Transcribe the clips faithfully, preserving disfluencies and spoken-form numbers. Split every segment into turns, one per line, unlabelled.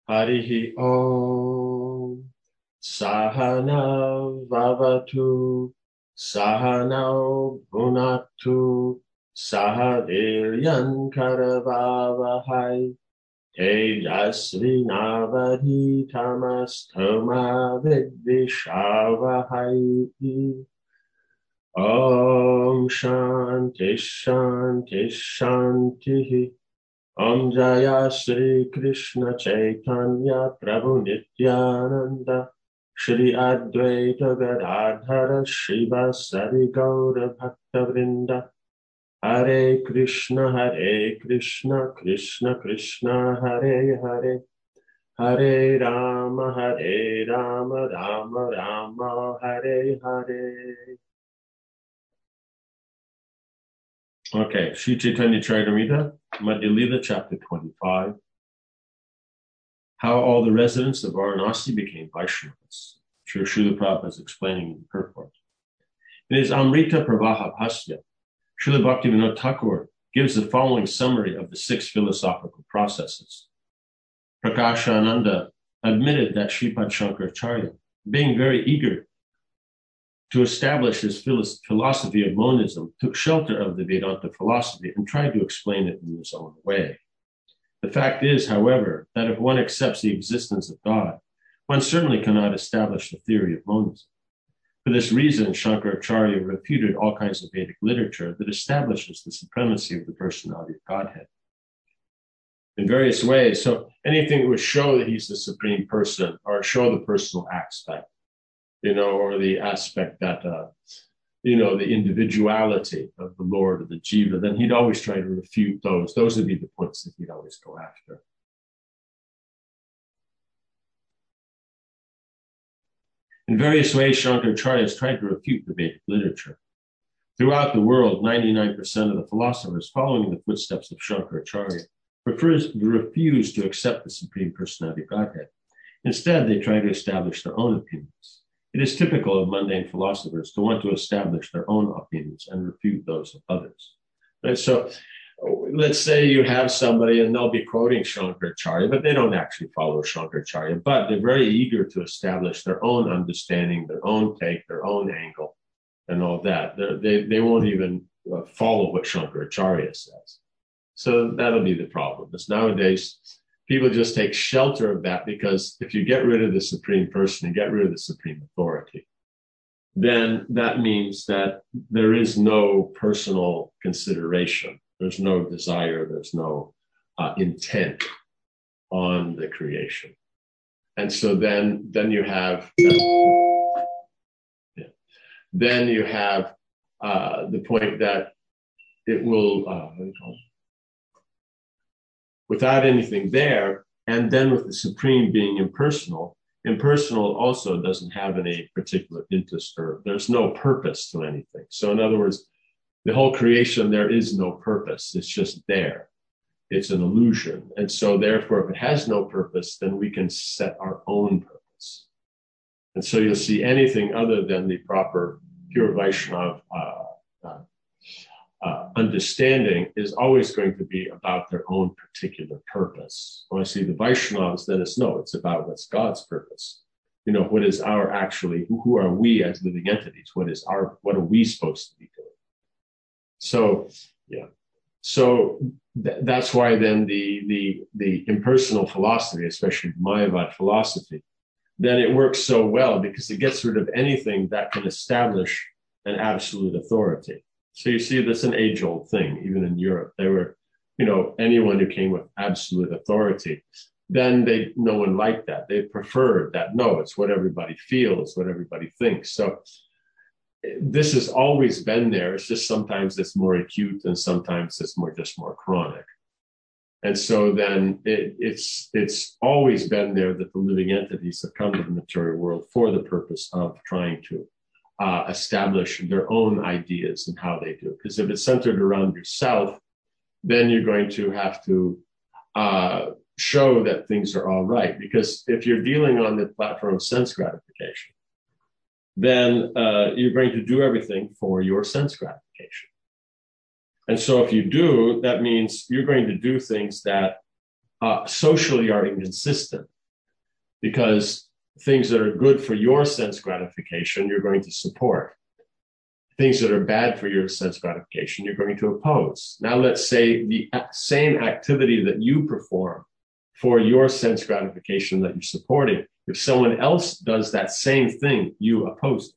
Harihi Om Sahana Vavatu Sahana Bhunaktu Sahaviryan Karavavahai Tejasvi Navadhitamastoma Vidvishavahai. Om Shanti Shanti Shanti. Om Jaya Shri Krishna Chaitanya Prabhu Nityananda Shri Advaita Gadadhara Shivasari Gaura Bhakta Vrinda. Hare Krishna Hare Krishna Krishna Krishna Hare Hare Hare Rama Hare Rama Rama Rama Hare Hare. Okay, Sri Chaitanya Charitamrita, Madhya Lila, chapter twenty-five. How all the residents of Varanasi became Vaishnavas. Sri Srila Prabhupada is explaining in the purport. In his Amrita Pravaha Bhasya, Srila Bhaktivinoda Thakur gives the following summary of the six philosophical processes. Prakashananda admitted that Sripad Shankaracharya, being very eager to establish his philosophy of monism, took shelter of the Vedanta philosophy and tried to explain it in his own way. The fact is, however, that if one accepts the existence of God, one certainly cannot establish the theory of monism. For this reason, Shankaracharya refuted all kinds of Vedic literature that establishes the supremacy of the personality of Godhead in various ways. So anything that would show that he's the supreme person or show the personal aspect, you know, or the aspect that, uh, you know, the individuality of the Lord or the Jiva, then he'd always try to refute those. Those would be the points that he'd always go after. In various ways, Shankaracharya has tried to refute the Vedic literature. Throughout the world, ninety-nine percent of the philosophers following in the footsteps of Shankaracharya refuse, refuse to accept the Supreme Personality of Godhead. Instead, they try to establish their own opinions. It is typical of mundane philosophers to want to establish their own opinions and refute those of others. Right? So let's say you have somebody and they'll be quoting Shankaracharya, but they don't actually follow Shankaracharya, but they're very eager to establish their own understanding, their own take, their own angle, and all that. They're, they they won't even follow what Shankaracharya says. So that'll be the problem. Because nowadays, people just take shelter of that because if you get rid of the supreme person and get rid of the supreme authority, then that means that there is no personal consideration. There's no desire. There's no uh, intent on the creation. And so then, then you have, uh, yeah, then you have uh, the point that it will, uh, what do you call it? Without anything there, and then with the Supreme being impersonal, impersonal also doesn't have any particular interest or there's no purpose to anything. So in other words, the whole creation, there is no purpose. It's just there. It's an illusion. And so therefore, if it has no purpose, then we can set our own purpose. And so you'll see anything other than the proper pure Vaishnava uh, uh, Uh, understanding is always going to be about their own particular purpose. When I see the Vaishnavas, then it's no, it's about what's God's purpose. You know, what is our actually, who, who are we as living entities? What is our, what are we supposed to be doing? So, yeah. So th- that's why then the, the, the impersonal philosophy, especially the Mayavad philosophy, then it works so well because it gets rid of anything that can establish an absolute authority. So you see, that's an age-old thing, even in Europe. They were, you know, anyone who came with absolute authority, then they, no one liked that. They preferred that, no, it's what everybody feels, what everybody thinks. So this has always been there. It's just sometimes it's more acute and sometimes it's more just more chronic. And so then it, it's it's always been there that the living entities have come to the material world for the purpose of trying to Uh, establish their own ideas and how they do. Because if it's centered around yourself, then you're going to have to uh, show that things are all right. Because if you're dealing on the platform of sense gratification, then uh, you're going to do everything for your sense gratification. And so if you do, that means you're going to do things that uh, socially are inconsistent because things that are good for your sense gratification, you're going to support. Things that are bad for your sense gratification, you're going to oppose. Now, let's say the same activity that you perform for your sense gratification that you're supporting, if someone else does that same thing, you oppose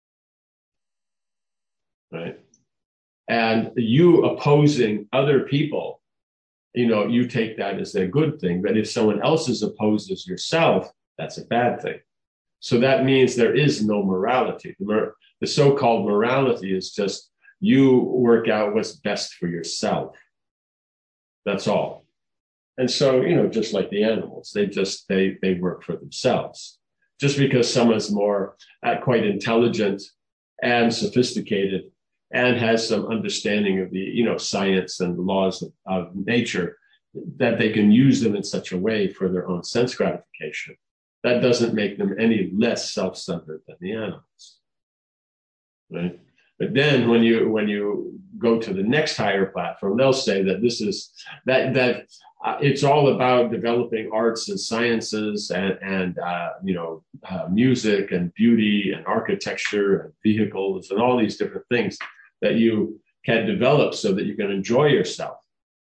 it, right? And you opposing other people, you know, you take that as a good thing. But if someone else is opposed as yourself, that's a bad thing. So that means there is no morality. The, mor- the so-called morality is just you work out what's best for yourself. That's all. And so, you know, just like the animals, they just, they, they work for themselves. Just because someone's more uh, quite intelligent and sophisticated and has some understanding of the, you know, science and the laws of, of nature, that they can use them in such a way for their own sense gratification, that doesn't make them any less self-centered than the animals, right? But then when you when you go to the next higher platform, they'll say that this is that that uh, it's all about developing arts and sciences and and uh, you know uh, music and beauty and architecture and vehicles and all these different things that you can develop so that you can enjoy yourself.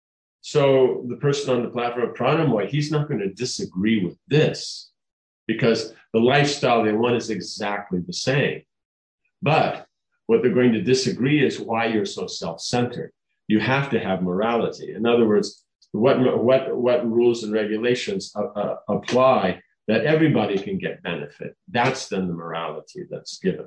So the person on the platform of Pranamoy, he's not going to disagree with this because the lifestyle they want is exactly the same. But what they're going to disagree is why you're so self-centered. You have to have morality. In other words, what what what rules and regulations uh, uh, apply that everybody can get benefit. That's then the morality that's given.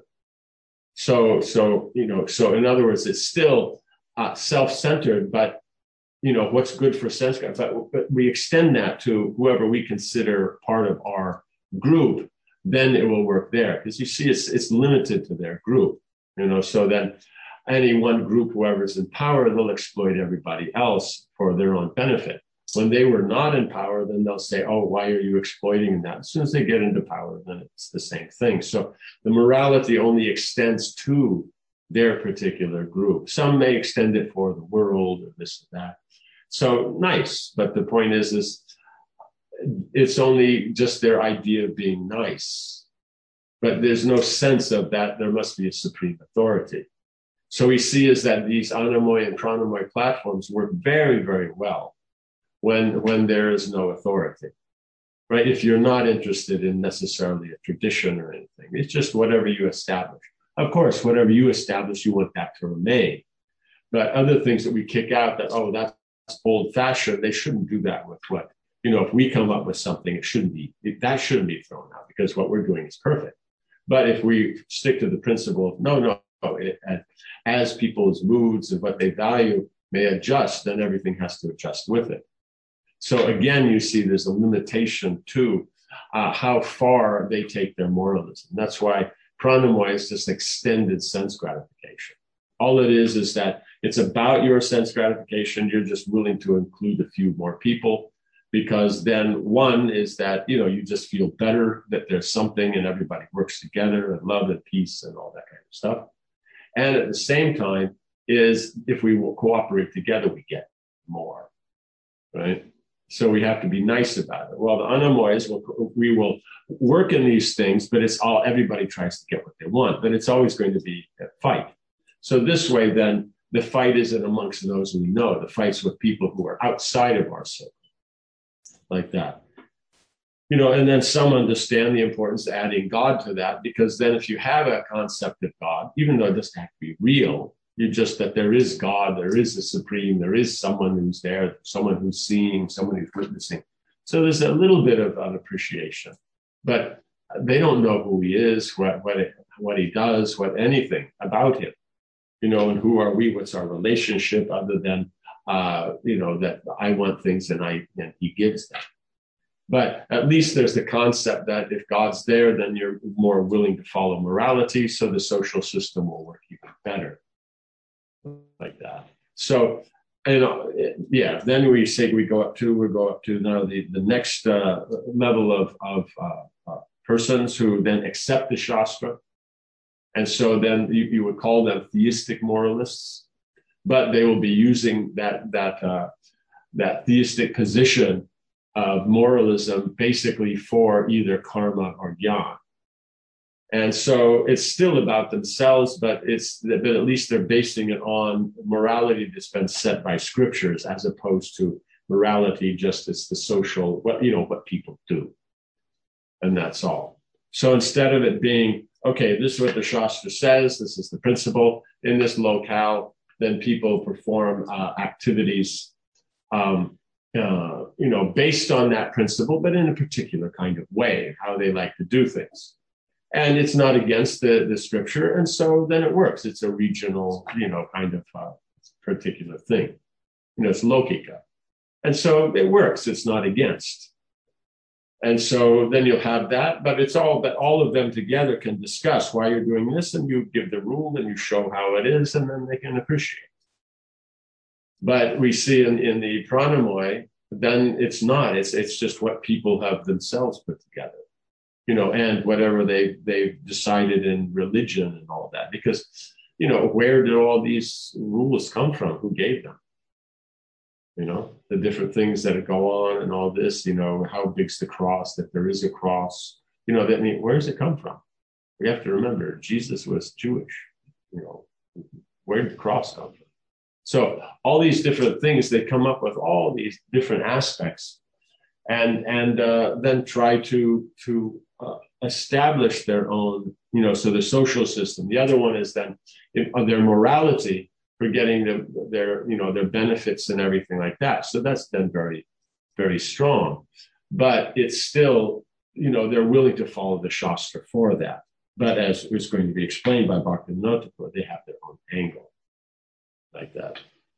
So so you know so in other words, it's still uh, self-centered, but you know what's good for sense. But, but we extend that to whoever we consider part of our group. Then it will work there because you see, it's it's limited to their group. You know, so then any one group, whoever's in power, they'll exploit everybody else for their own benefit. When they were not in power, then they'll say, oh, why are you exploiting that? As soon as they get into power, then it's the same thing. So the morality only extends to their particular group. Some may extend it for the world or this or that. So nice. But the point is, is it's only just their idea of being nice. But there's no sense of that there must be a supreme authority. So we see is that these Anamoy and Pranamoy platforms work very, very well when, when there is no authority, right? If you're not interested in necessarily a tradition or anything, it's just whatever you establish. Of course, whatever you establish, you want that to remain. But other things that we kick out that, oh, that's old fashioned, they shouldn't do that with what, you know, if we come up with something, it shouldn't be, that shouldn't be thrown out because what we're doing is perfect. But if we stick to the principle of no, no, it, as people's moods and what they value may adjust, then everything has to adjust with it. So again, you see there's a limitation to uh, how far they take their moralism. That's why Pranamoy is just extended sense gratification. All it is is that it's about your sense gratification. You're just willing to include a few more people. Because then one is that, you know, you just feel better that there's something and everybody works together and love and peace and all that kind of stuff. And at the same time is if we will cooperate together, we get more, right? So we have to be nice about it. Well, the Anamoys, will, we will work in these things, but it's all, everybody tries to get what they want, but it's always going to be a fight. So this way, then the fight isn't amongst those we know. The fight's with people who are outside of our circle. Like that, you know, and then some understand the importance of adding God to that, because then if you have a concept of God, even though it doesn't have to be real, you just that there is God, there is a supreme, there is someone who's there, someone who's seeing, someone who's witnessing. So there's a little bit of an appreciation, but they don't know who he is, what what, it, what he does, what anything about him, you know, and who are we? What's our relationship other than Uh, you know, that I want things and I and he gives them. But at least there's the concept that if God's there, then you're more willing to follow morality, so the social system will work even better. Like that. So, you know, yeah, then we say we go up to, we go up to now the, the next uh, level of, of uh, uh, persons who then accept the Shastra. And so then you, you would call them theistic moralists. But they will be using that that uh, that theistic position of moralism basically for either karma or jnana. And so it's still about themselves, but it's but at least they're basing it on morality that's been set by scriptures, as opposed to morality just as the social, what you know, what people do, and that's all. So instead of it being, okay, this is what the Shastra says, this is the principle in this locale, then people perform uh, activities, um, uh, you know, based on that principle, but in a particular kind of way, how they like to do things. And it's not against the, the scripture. And so then it works. It's a regional, you know, kind of uh, particular thing. You know, it's lokika. And so it works. It's not against. And so then you'll have that, but it's all that all of them together can discuss why you're doing this, and you give the rule and you show how it is, and then they can appreciate. But we see in, in the Pranamaya, then it's not. It's it's just what people have themselves put together. You know, and whatever they they've decided in religion and all that, because, you know, where did all these rules come from? Who gave them? You know, the different things that go on and all this, you know, how big's the cross, that there is a cross, you know, that I mean, where does it come from? We have to remember Jesus was Jewish, you know, where did the cross come from? So all these different things, they come up with all these different aspects and and uh, then try to to uh, establish their own, you know, so the social system. The other one is then if, uh, their morality for getting the, their, you know, their benefits and everything like that. So that's then very, very strong. But it's still, you know, they're willing to follow the Shastra for that. But as is going to be explained by Bhaktivinoda Thakur, they have their own angle like that.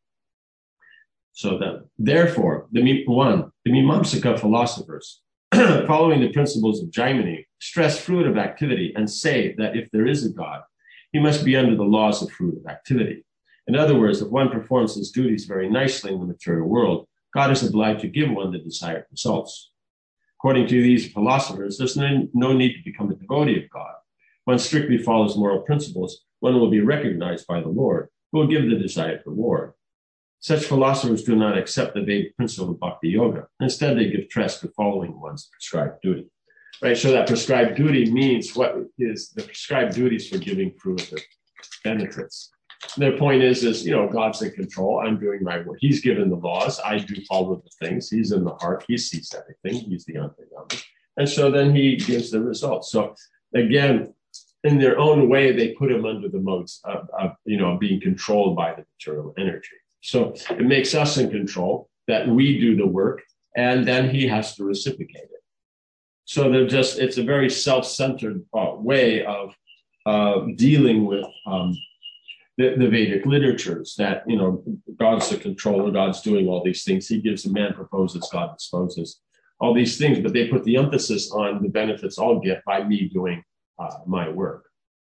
So that, therefore, the one, the Mimamsaka philosophers, following the principles of Jaimini, stress fruitive activity and say that if there is a God, he must be under the laws of fruitive activity. In other words, if one performs his duties very nicely in the material world, God is obliged to give one the desired results. According to these philosophers, there's no, no need to become a devotee of God. One strictly follows moral principles, one will be recognized by the Lord, who will give the desired reward. Such philosophers do not accept the Vedic principle of bhakti yoga. Instead, they give trust to following one's prescribed duty. Right? So that prescribed duty means what is the prescribed duties for giving fruitive benefits. Their point is, is, you know, God's in control. I'm doing my work. He's given the laws. I do follow the things. He's in the heart. He sees everything. He's the Antayama. And so then he gives the results. So again, in their own way, they put him under the modes of, of, you know, being controlled by the material energy. So it makes us in control, that we do the work, and then he has to reciprocate it. So they're just, it's a very self-centered uh, way of uh, dealing with um, the, the Vedic literatures, that, you know, God's the controller, God's doing all these things. He gives, a man proposes, God disposes, all these things, but they put the emphasis on the benefits I'll get by me doing uh, my work.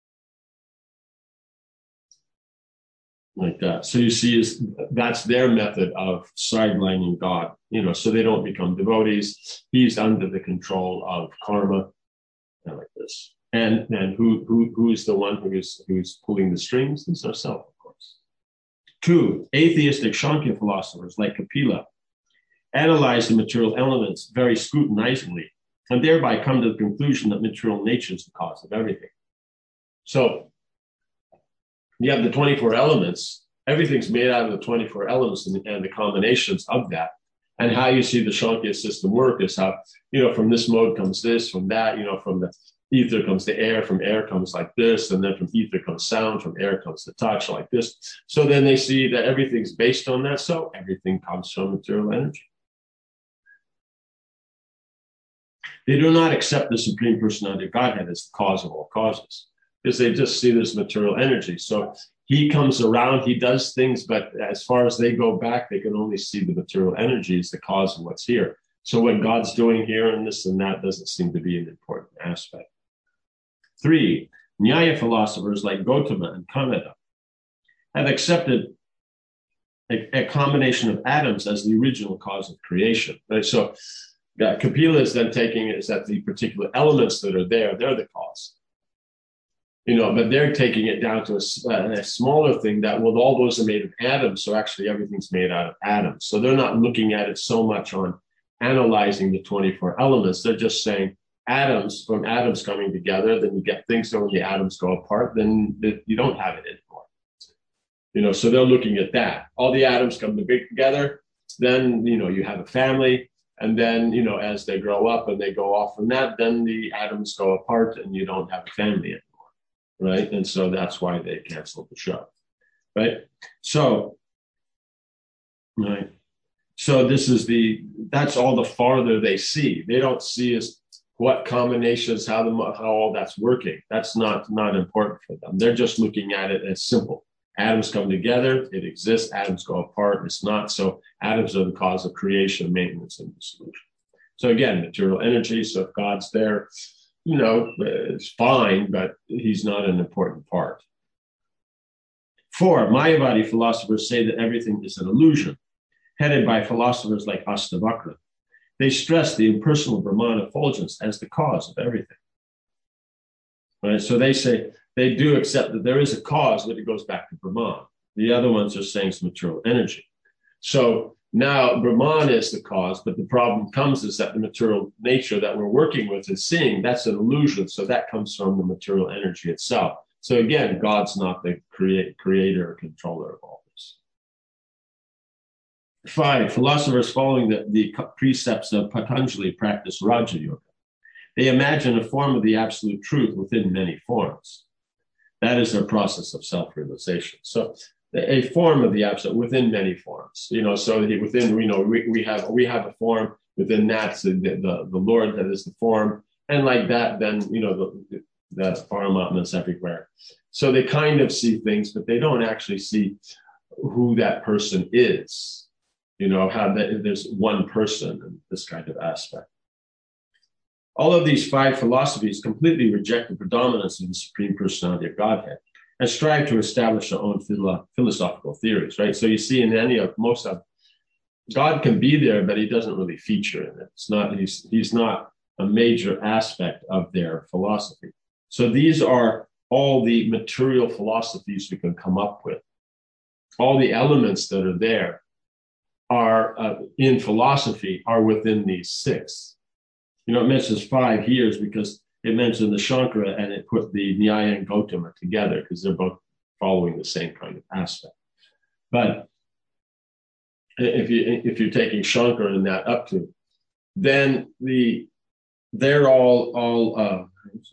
Like that. So you see, is that's their method of sidelining God, you know, so they don't become devotees. He's under the control of karma, and like this. And and who who who's the one who's who's pulling the strings? It's ourselves, of course. Two, atheistic Shankya philosophers like Kapila analyze the material elements very scrutinizingly, and thereby come to the conclusion that material nature is the cause of everything. So you have the twenty-four elements. Everything's made out of the twenty-four elements and, and the combinations of that. And how you see the Shankya system work is how, you know, from this mode comes this, from that, you know, from the ether comes the air, from air comes like this, and then from ether comes sound, from air comes the touch like this. So then they see that everything's based on that. So everything comes from material energy. They do not accept the Supreme Personality of Godhead as the cause of all causes, because they just see this material energy. So he comes around, he does things, but as far as they go back, they can only see the material energy as the cause of what's here. So what God's doing here and this and that doesn't seem to be an important aspect. Three, Nyaya philosophers like Gautama and Kanada have accepted a, a combination of atoms as the original cause of creation. Right? So uh, Kapila is then taking it as that the particular elements that are there, they're the cause. You know, but they're taking it down to a, a smaller thing that, well, all those are made of atoms, so actually everything's made out of atoms. So they're not looking at it so much on analyzing the twenty-four elements. They're just saying atoms, from atoms coming together, then you get things, so when the atoms go apart, then you don't have it anymore. You know, so they're looking at that. All the atoms come together, then, you know, you have a family, and then, you know, as they grow up and they go off from that, then the atoms go apart and you don't have a family anymore, right? And so that's why they canceled the show, right? So, right. So this is the, that's all the farther they see. They don't see as what combinations, how the how all that's working. That's not, not important for them. They're just looking at it as simple. Atoms come together, it exists, atoms go apart, it's not. So atoms are the cause of creation, maintenance, and dissolution. So again, material energy, so if God's there, you know, it's fine, but he's not an important part. Four, Mayavadi philosophers say that everything is an illusion, headed by philosophers like Astavakra. They stress the impersonal Brahman effulgence as the cause of everything. Right? So they say, they do accept that there is a cause, but it goes back to Brahman. The other ones are saying it's material energy. So now Brahman is the cause, but the problem comes is that the material nature that we're working with and seeing, that's an illusion. So that comes from the material energy itself. So again, God's not the create, creator or controller of all this. Five, philosophers following the, the precepts of Patanjali practice Raja Yoga. They imagine a form of the absolute truth within many forms. That is their process of self-realization. So a form of the absolute within many forms, you know, so within, you know, we, we have, we have a form within that, so the, the, the Lord that is the form, and like that, then, you know, the, the Paramatma's everywhere. So they kind of see things, but they don't actually see who that person is, you know, how that, there's one person in this kind of aspect. All of these five philosophies completely reject the predominance of the Supreme Personality of Godhead and strive to establish their own philo- philosophical theories, right? So you see in any of, most of, God can be there, but he doesn't really feature in it. It's not, he's, he's not a major aspect of their philosophy. So these are all the material philosophies we can come up with. All the elements that are there are, uh, in philosophy, are within these six. You know, it mentions five here because it mentioned the Shankara and it put the Nyaya and Gautama together because they're both following the same kind of aspect. But if you if you're taking Shankara and that up to, then the they're all all uh,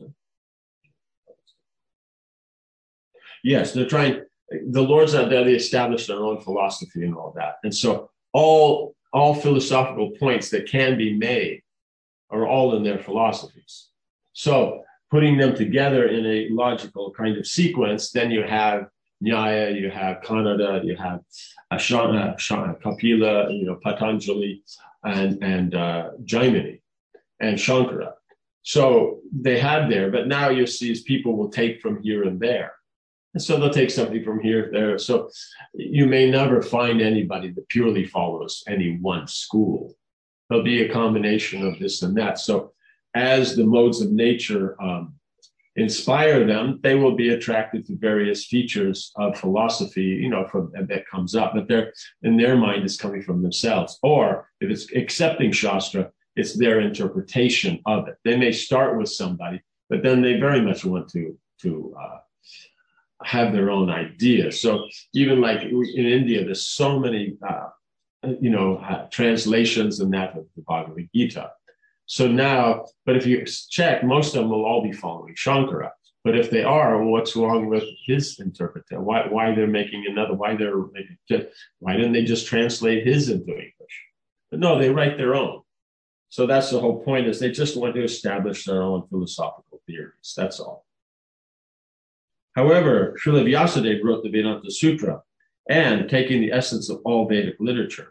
yes, they're trying. The Lords out there, they established their own philosophy and all that, and so all all philosophical points that can be made are all in their philosophies. So putting them together in a logical kind of sequence, then you have Nyaya, you have Kannada, you have Ashana, Ashana, Kapila, you know, Patanjali, and, and uh, Jaimini, and Shankara. So they had there, but now you see people will take from here and there. And so they'll take something from here, there. So you may never find anybody that purely follows any one school. There'll be a combination of this and that. So as the modes of nature um, inspire them, they will be attracted to various features of philosophy, you know, from that comes up, but they're in their mind is coming from themselves. Or if it's accepting Shastra, it's their interpretation of it. They may start with somebody, but then they very much want to, to uh, have their own idea. So even like in India, there's so many uh, you know, uh, translations and that of the Bhagavad Gita. So now, but if you check, most of them will all be following Shankara. But if they are, well, what's wrong with his interpretation? Why, why they're making another, why they're making, why didn't they just translate his into English? But no, they write their own. So that's the whole point, is they just want to establish their own philosophical theories. That's all. However, Srila Vyasadeva wrote the Vedanta Sutra, and taking the essence of all Vedic literature,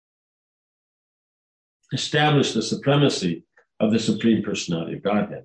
established the supremacy of the Supreme Personality of Godhead.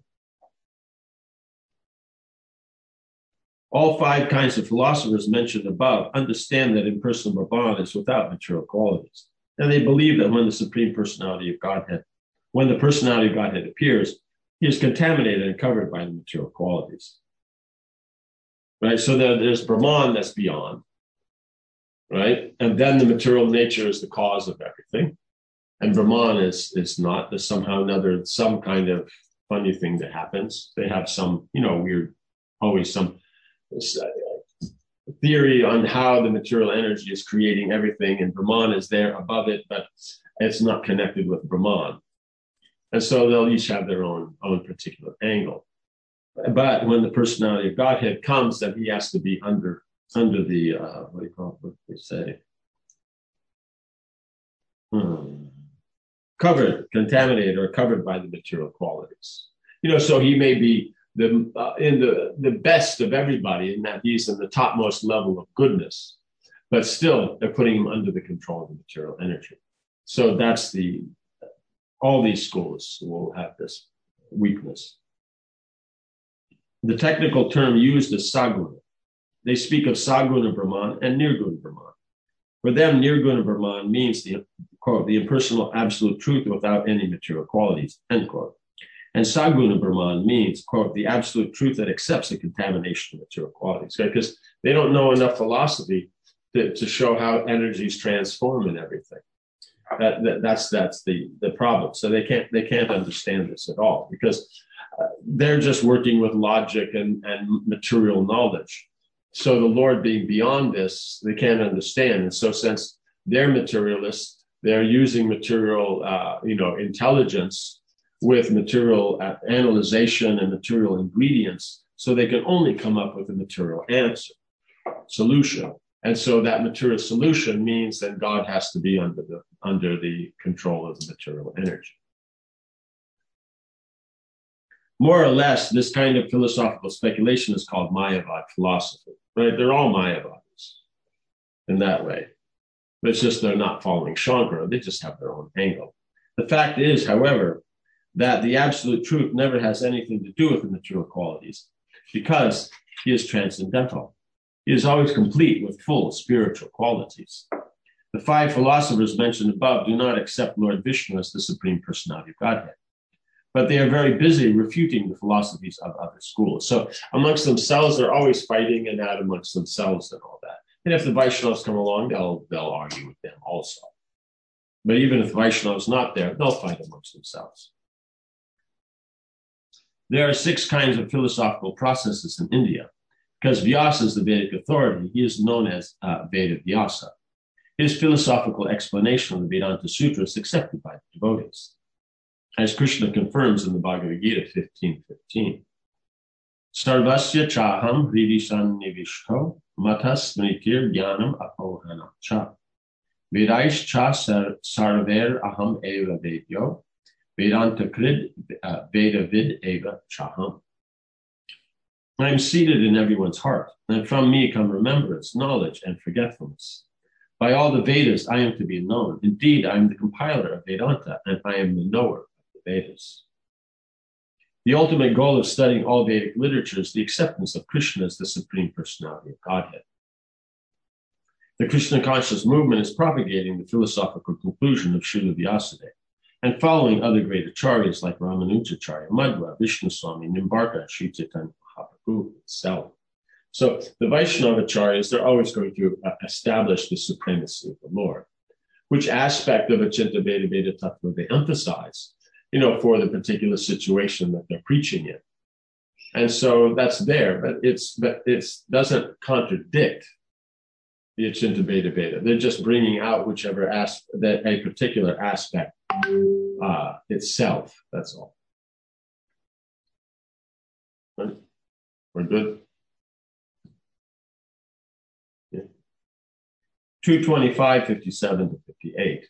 All five kinds of philosophers mentioned above understand that impersonal Brahman is without material qualities, and they believe that when the Supreme Personality of Godhead, when the Personality of Godhead appears, he is contaminated and covered by the material qualities. Right? So there, there's Brahman that's beyond. Right? And then the material nature is the cause of everything. And Brahman is, is not. There's somehow another, some kind of funny thing that happens. They have some, you know, weird, always some theory on how the material energy is creating everything, and Brahman is there above it, but it's not connected with Brahman. And so they'll each have their own, own particular angle. But when the personality of Godhead comes, then he has to be under, under the, uh, what do you call it, what do they say? Hmm. Covered, contaminated, or covered by the material qualities. You know, so he may be the uh, in the, the best of everybody in that he's in the topmost level of goodness, but still they're putting him under the control of the material energy. So that's the, all these schools will have this weakness. The technical term used is Saguna. They speak of Saguna Brahman and Nirguna Brahman. For them, Nirguna Brahman means the, quote, the impersonal absolute truth without any material qualities, end quote. And Saguna Brahman means, quote, the absolute truth that accepts the contamination of material qualities. Okay? Because they don't know enough philosophy to, to show how energies transform and everything. That, that, that's that's the, the problem. So they can't they can't understand this at all, because uh, they're just working with logic and, and material knowledge. So the Lord being beyond this, they can't understand. And so since they're materialists, they're using material, uh, you know, intelligence with material uh, analyzation and material ingredients, so they can only come up with a material answer, solution. And so that material solution means that God has to be under the, under the control of the material energy. More or less, this kind of philosophical speculation is called Mayavad philosophy, right? They're all Mayavadis in that way. But it's just they're not following Shankara. They just have their own angle. The fact is, however, that the absolute truth never has anything to do with the material qualities, because he is transcendental. He is always complete with full spiritual qualities. The five philosophers mentioned above do not accept Lord Vishnu as the Supreme Personality of Godhead, but they are very busy refuting the philosophies of other schools. So amongst themselves, they're always fighting and out amongst themselves and all that. And if the Vaishnavas come along, they'll, they'll argue with them also. But even if the Vaishnavas not there, they'll fight amongst themselves. There are six kinds of philosophical processes in India. Because Vyasa is the Vedic authority, he is known as uh, Veda Vyasa. His philosophical explanation of the Vedanta Sutra is accepted by the devotees, as Krishna confirms in the Bhagavad Gita fifteen fifteen. Sarvasya chaham hridishan nivishto matas smritir jnanam apohanam cha. Vedaish cha sarver aham eva vedyo. Vedanta krid uh, Veda vid eva chaham. I am seated in everyone's heart, and from me come remembrance, knowledge, and forgetfulness. By all the Vedas, I am to be known. Indeed, I am the compiler of Vedanta, and I am the knower of the Vedas. The ultimate goal of studying all Vedic literature is the acceptance of Krishna as the Supreme Personality of Godhead. The Krishna conscious movement is propagating the philosophical conclusion of Srila Vyasadeva, and following other great acharyas like Ramanujacharya, Madhva, Vishnu Swami, Nimbarka, Sri Chaitanya Mahaprabhu itself. So the Vaishnava acharyas, they're always going to uh, establish the supremacy of the Lord. Which aspect of Achinta Veda Veda Tattva they emphasize, you know, for the particular situation that they're preaching in. And so that's there, but it's but it doesn't contradict the Achinta Veda Veda. They're just bringing out whichever aspect, that a particular aspect uh, itself. That's all. Right? We're good. Yeah. two twenty-five, fifty-seven to fifty-eight.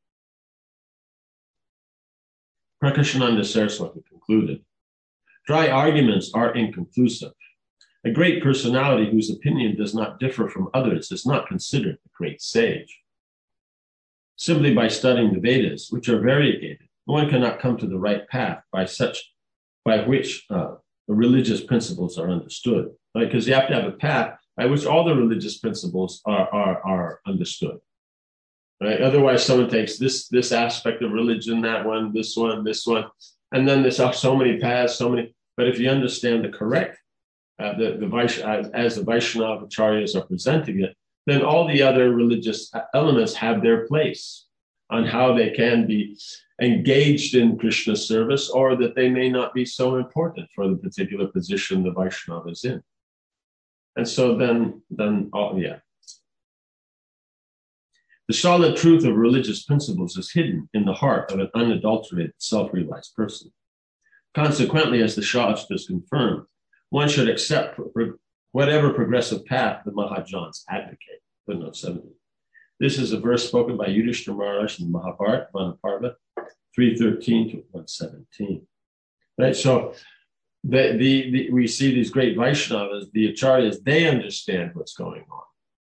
Prakashananda Saraswati concluded, dry arguments are inconclusive. A great personality whose opinion does not differ from others is not considered a great sage. Simply by studying the Vedas, which are variegated, one cannot come to the right path by such, by which uh, the religious principles are understood. Right? Because you have to have a path by which all the religious principles are, are, are understood. Right? Otherwise, someone takes this, this aspect of religion, that one, this one, this one, and then there's so many paths, so many. But if you understand the correct, uh, the, the Vaish, as, as the Vaishnava acharyas are presenting it, then all the other religious elements have their place. on how they can be engaged in Krishna service, or that they may not be so important for the particular position the Vaishnava is in. And so then, then oh, yeah. The solid truth of religious principles is hidden in the heart of an unadulterated, self-realized person. Consequently, as the Shastras confirm, one should accept whatever progressive path the Mahajans advocate. Footnote seventy. This is a verse spoken by Yudhishthira Maharaj in the Mahabharata, Manaparva, three thirteen to one seventeen. Right? So the, the, the, we see these great Vaishnavas, the Acharyas, they understand what's going on.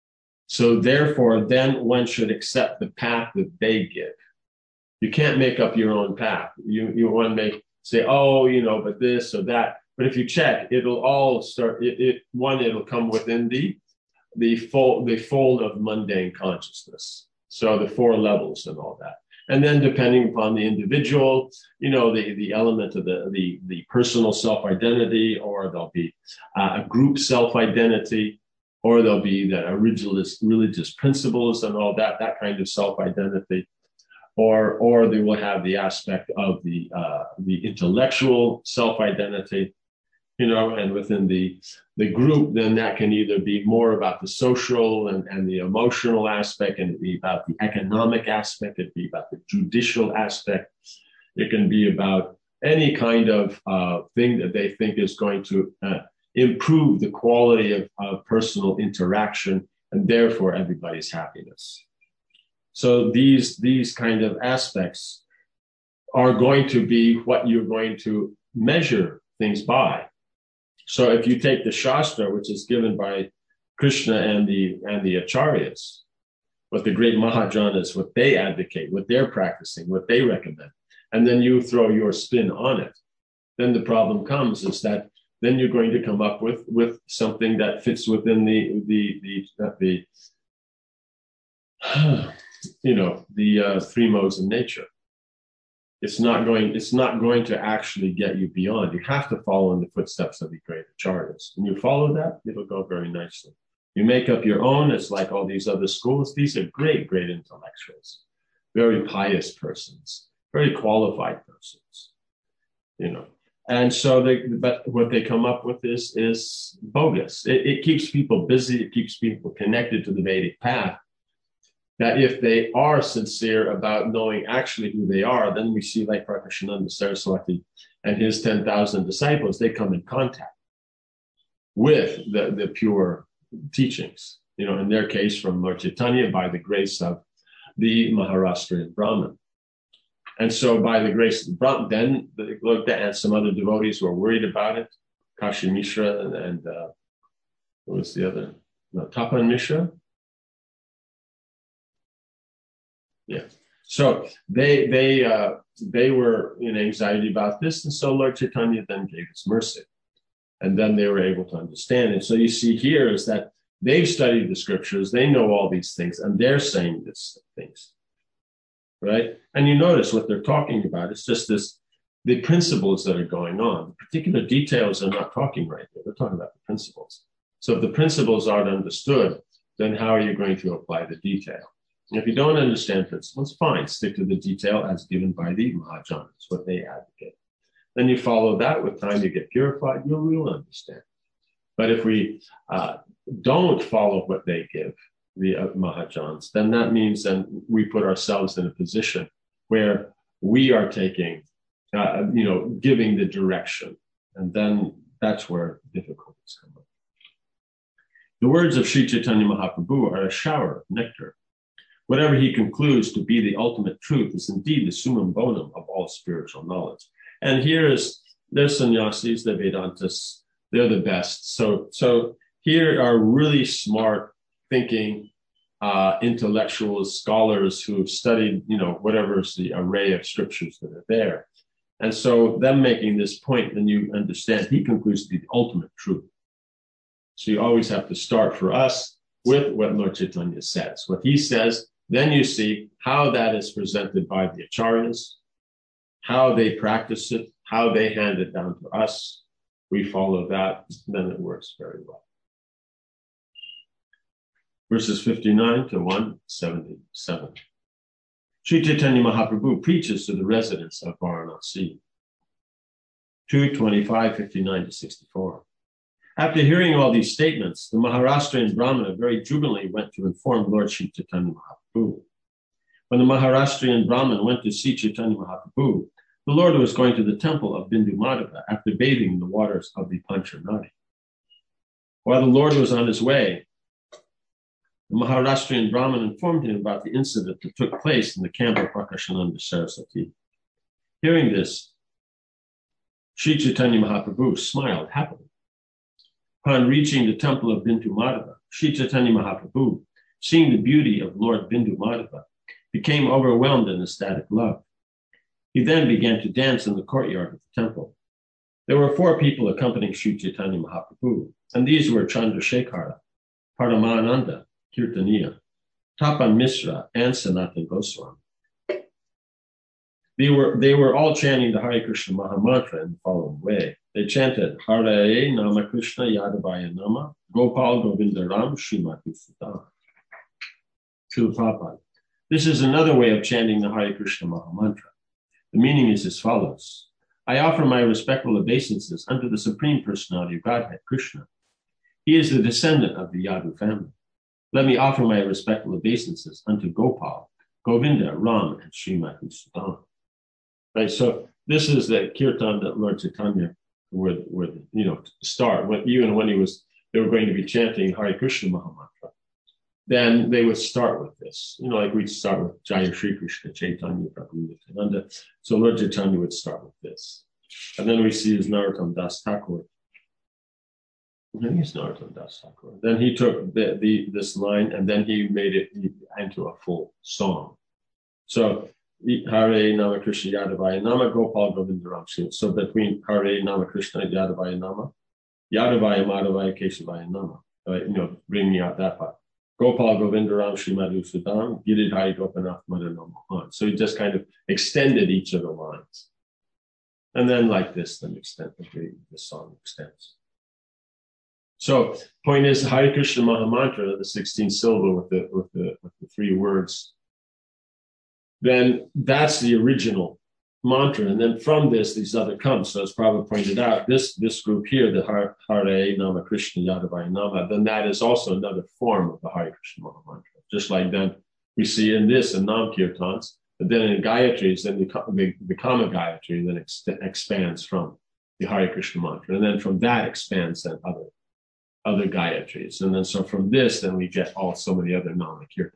So therefore, then one should accept the path that they give. You can't make up your own path. You, you want to make, say, oh, you know, but this or that. But if you check, it'll all start, it, it one, it'll come within the, the, fold, the fold of mundane consciousness. So the four levels and all that. And then depending upon the individual, you know, the, the element of the, the, the personal self-identity, or there'll be uh, a group self-identity, or there'll be the religious, religious principles and all that, that kind of self-identity. Or, or they will have the aspect of the, uh, the intellectual self-identity, you know, and within the, the group, then that can either be more about the social and, and the emotional aspect, and it'd be about the economic aspect, it'd be about the judicial aspect. It can be about any kind of uh, thing that they think is going to uh, improve the quality of, of personal interaction, and therefore everybody's happiness. So these, these kind of aspects are going to be what you're going to measure things by. So if you take the Shastra, which is given by Krishna and the, and the Acharyas, what the great Mahajanas, what they advocate, what they're practicing, what they recommend, and then you throw your spin on it, then the problem comes is that then you're going to come up with, with something that fits within the, the, the, the, the you know, the uh, three modes of nature. It's not going, it's not going to actually get you beyond. You have to follow in the footsteps of the great acharyas. When you follow that, it'll go very nicely. You make up your own. It's like all these other schools. These are great, great intellectuals, very pious persons, very qualified persons, you know. And so they, but what they come up with is, is bogus. It, it keeps people busy. It keeps people connected to the Vedic path. That if they are sincere about knowing actually who they are, then we see like Prakashananda Saraswati and his ten thousand disciples, they come in contact with the, the pure teachings. You know, in their case from Lord Chaitanya, by the grace of the Maharashtrian Brahmin. And so by the grace of the Brahmin, then they looked at, and some other devotees were worried about it. Kashi Mishra and, and uh, what was the other? No, Tapan Mishra. Yeah. So they they uh, they were in anxiety about this, and so Lord Chaitanya then gave us mercy, and then they were able to understand it. So you see here is that they've studied the scriptures, they know all these things, and they're saying these things, right? And you notice what they're talking about. It's just this the principles that are going on. The particular details are not talking right here. They're talking about the principles. So if the principles aren't understood, then how are you going to apply the detail? If you don't understand principles, fine, stick to the detail as given by the Mahajanas, what they advocate. Then you follow that. With time, you get purified, you'll really understand. But if we uh, don't follow what they give, the uh, Mahajanas, then that means then we put ourselves in a position where we are taking, uh, you know, giving the direction. And then that's where difficulties come up. The words of Sri Chaitanya Mahaprabhu are a shower of nectar. Whatever he concludes to be the ultimate truth is indeed the summum bonum of all spiritual knowledge. And here is, there's sannyasis, the Vedantists, they're the best. So, so here are really smart thinking uh, intellectuals, scholars who have studied, you know, whatever is the array of scriptures that are there. And so them making this point, then you understand he concludes to be the ultimate truth. So you always have to start for us with what Lord Chaitanya says. What he says, then you see how that is presented by the acharyas, how they practice it, how they hand it down to us. We follow that, then it works very well. Verses fifty-nine to one seventy-seven. Sri Chaitanya Mahaprabhu preaches to the residents of Varanasi. two twenty-five, fifty-nine to sixty-four. After hearing all these statements, the Maharashtrian Brahmana very jubilantly went to inform Lord Sri Chaitanya Mahaprabhu. When the Maharashtrian Brahmin went to see Chaitanya Mahaprabhu, the Lord was going to the temple of Bindu Madhava after bathing in the waters of the Panchanadi. While the Lord was on his way, the Maharashtrian Brahmin informed him about the incident that took place in the camp of Prakashananda Saraswati. Hearing this, Sri Chaitanya Mahaprabhu smiled happily. Upon reaching the temple of Bindu Madhava, Sri Chaitanya Mahaprabhu, seeing the beauty of Lord Bindu Madhava, became overwhelmed in ecstatic love. He then began to dance in the courtyard of the temple. There were four people accompanying Sri Chaitanya Mahaprabhu, and these were Chandrasekhara, Paramananda, Kirtaniya, Tapan Misra, and Sanatan Goswami. They were, they were all chanting the Hare Krishna Mahamantra in the following way. They chanted, Hare Nama Krishna Yadavaya Nama, Gopal Govinda Ram Srimati Sudam. Srila Prabhupada. This is another way of chanting the Hare Krishna Mahamantra. The meaning is as follows. I offer my respectful obeisances unto the Supreme Personality of Godhead, Krishna. He is the descendant of the Yadu family. Let me offer my respectful obeisances unto Gopal, Govinda, Ram, and Srimati Sudam. Right, so this is the kirtan that Lord Chaitanya would, would you know, start. When, even when he was, they were going to be chanting Hare Krishna Mahamantra, then they would start with this. You know, like we'd start with Jaya Shri Krishna Chaitanya Prabhu Nityananda. So Lord Chaitanya would start with this. And then we see his Narottam Das Thakur. I think it's Narottam Das Thakur. Then he took the, the this line and then he made it into a full song. So Hare Nama Krishna Yadavaya Nama Gopal Govinda Ram. So between Hare Nama Krishna Yadavaya Nama, Yadavaya Madhavaya Keshavaya Nama. Right, you know, bring me out that part. Gopal Govinda Ram Sri Madhu Sudam, Giridhari Gopanath Madhana Mohan. So he just kind of extended each of the lines. And then like this, then extend the, the song extends. So point is Hare Krishna Mahamantra, the sixteenth syllable with the with the with the three words. Then that's the original mantra. And then from this, these other come. So as Prabhupada pointed out, this, this group here, the Hare, Hare Nama Krishna Yadavaya Nama, then that is also another form of the Hare Krishna Mahamantra. Just like then we see in this in Nam Kirtans, but then in Gayatris, then the, the, the Kama Gayatri then ex, expands from the Hare Krishna mantra. And then from that expands then other, other Gayatris. And then so from this, then we get all so many other Nama Kirtans.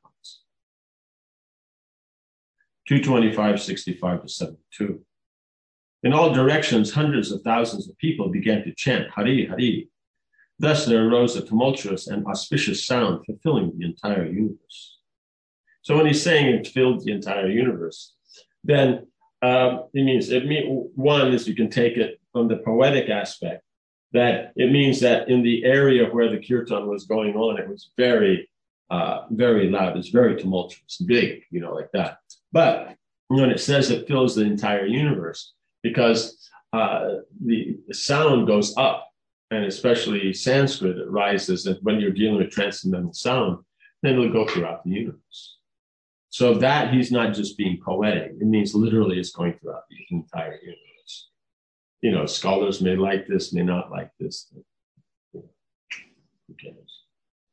two twenty-five, sixty-five to seventy-two. In all directions, hundreds of thousands of people began to chant Hari Hari. Thus there arose a tumultuous and auspicious sound fulfilling the entire universe. So when he's saying it filled the entire universe, then um, it means, it mean, one is you can take it from the poetic aspect, that it means that in the area where the kirtan was going on, it was very, uh, very loud. It's very tumultuous, big, you know, like that. But when it says it fills the entire universe, because uh, the, the sound goes up, and especially Sanskrit, it rises, that when you're dealing with transcendental sound, then it'll go throughout the universe. So that he's not just being poetic. It means literally it's going throughout the entire universe. You know, scholars may like this, may not like this. Who cares?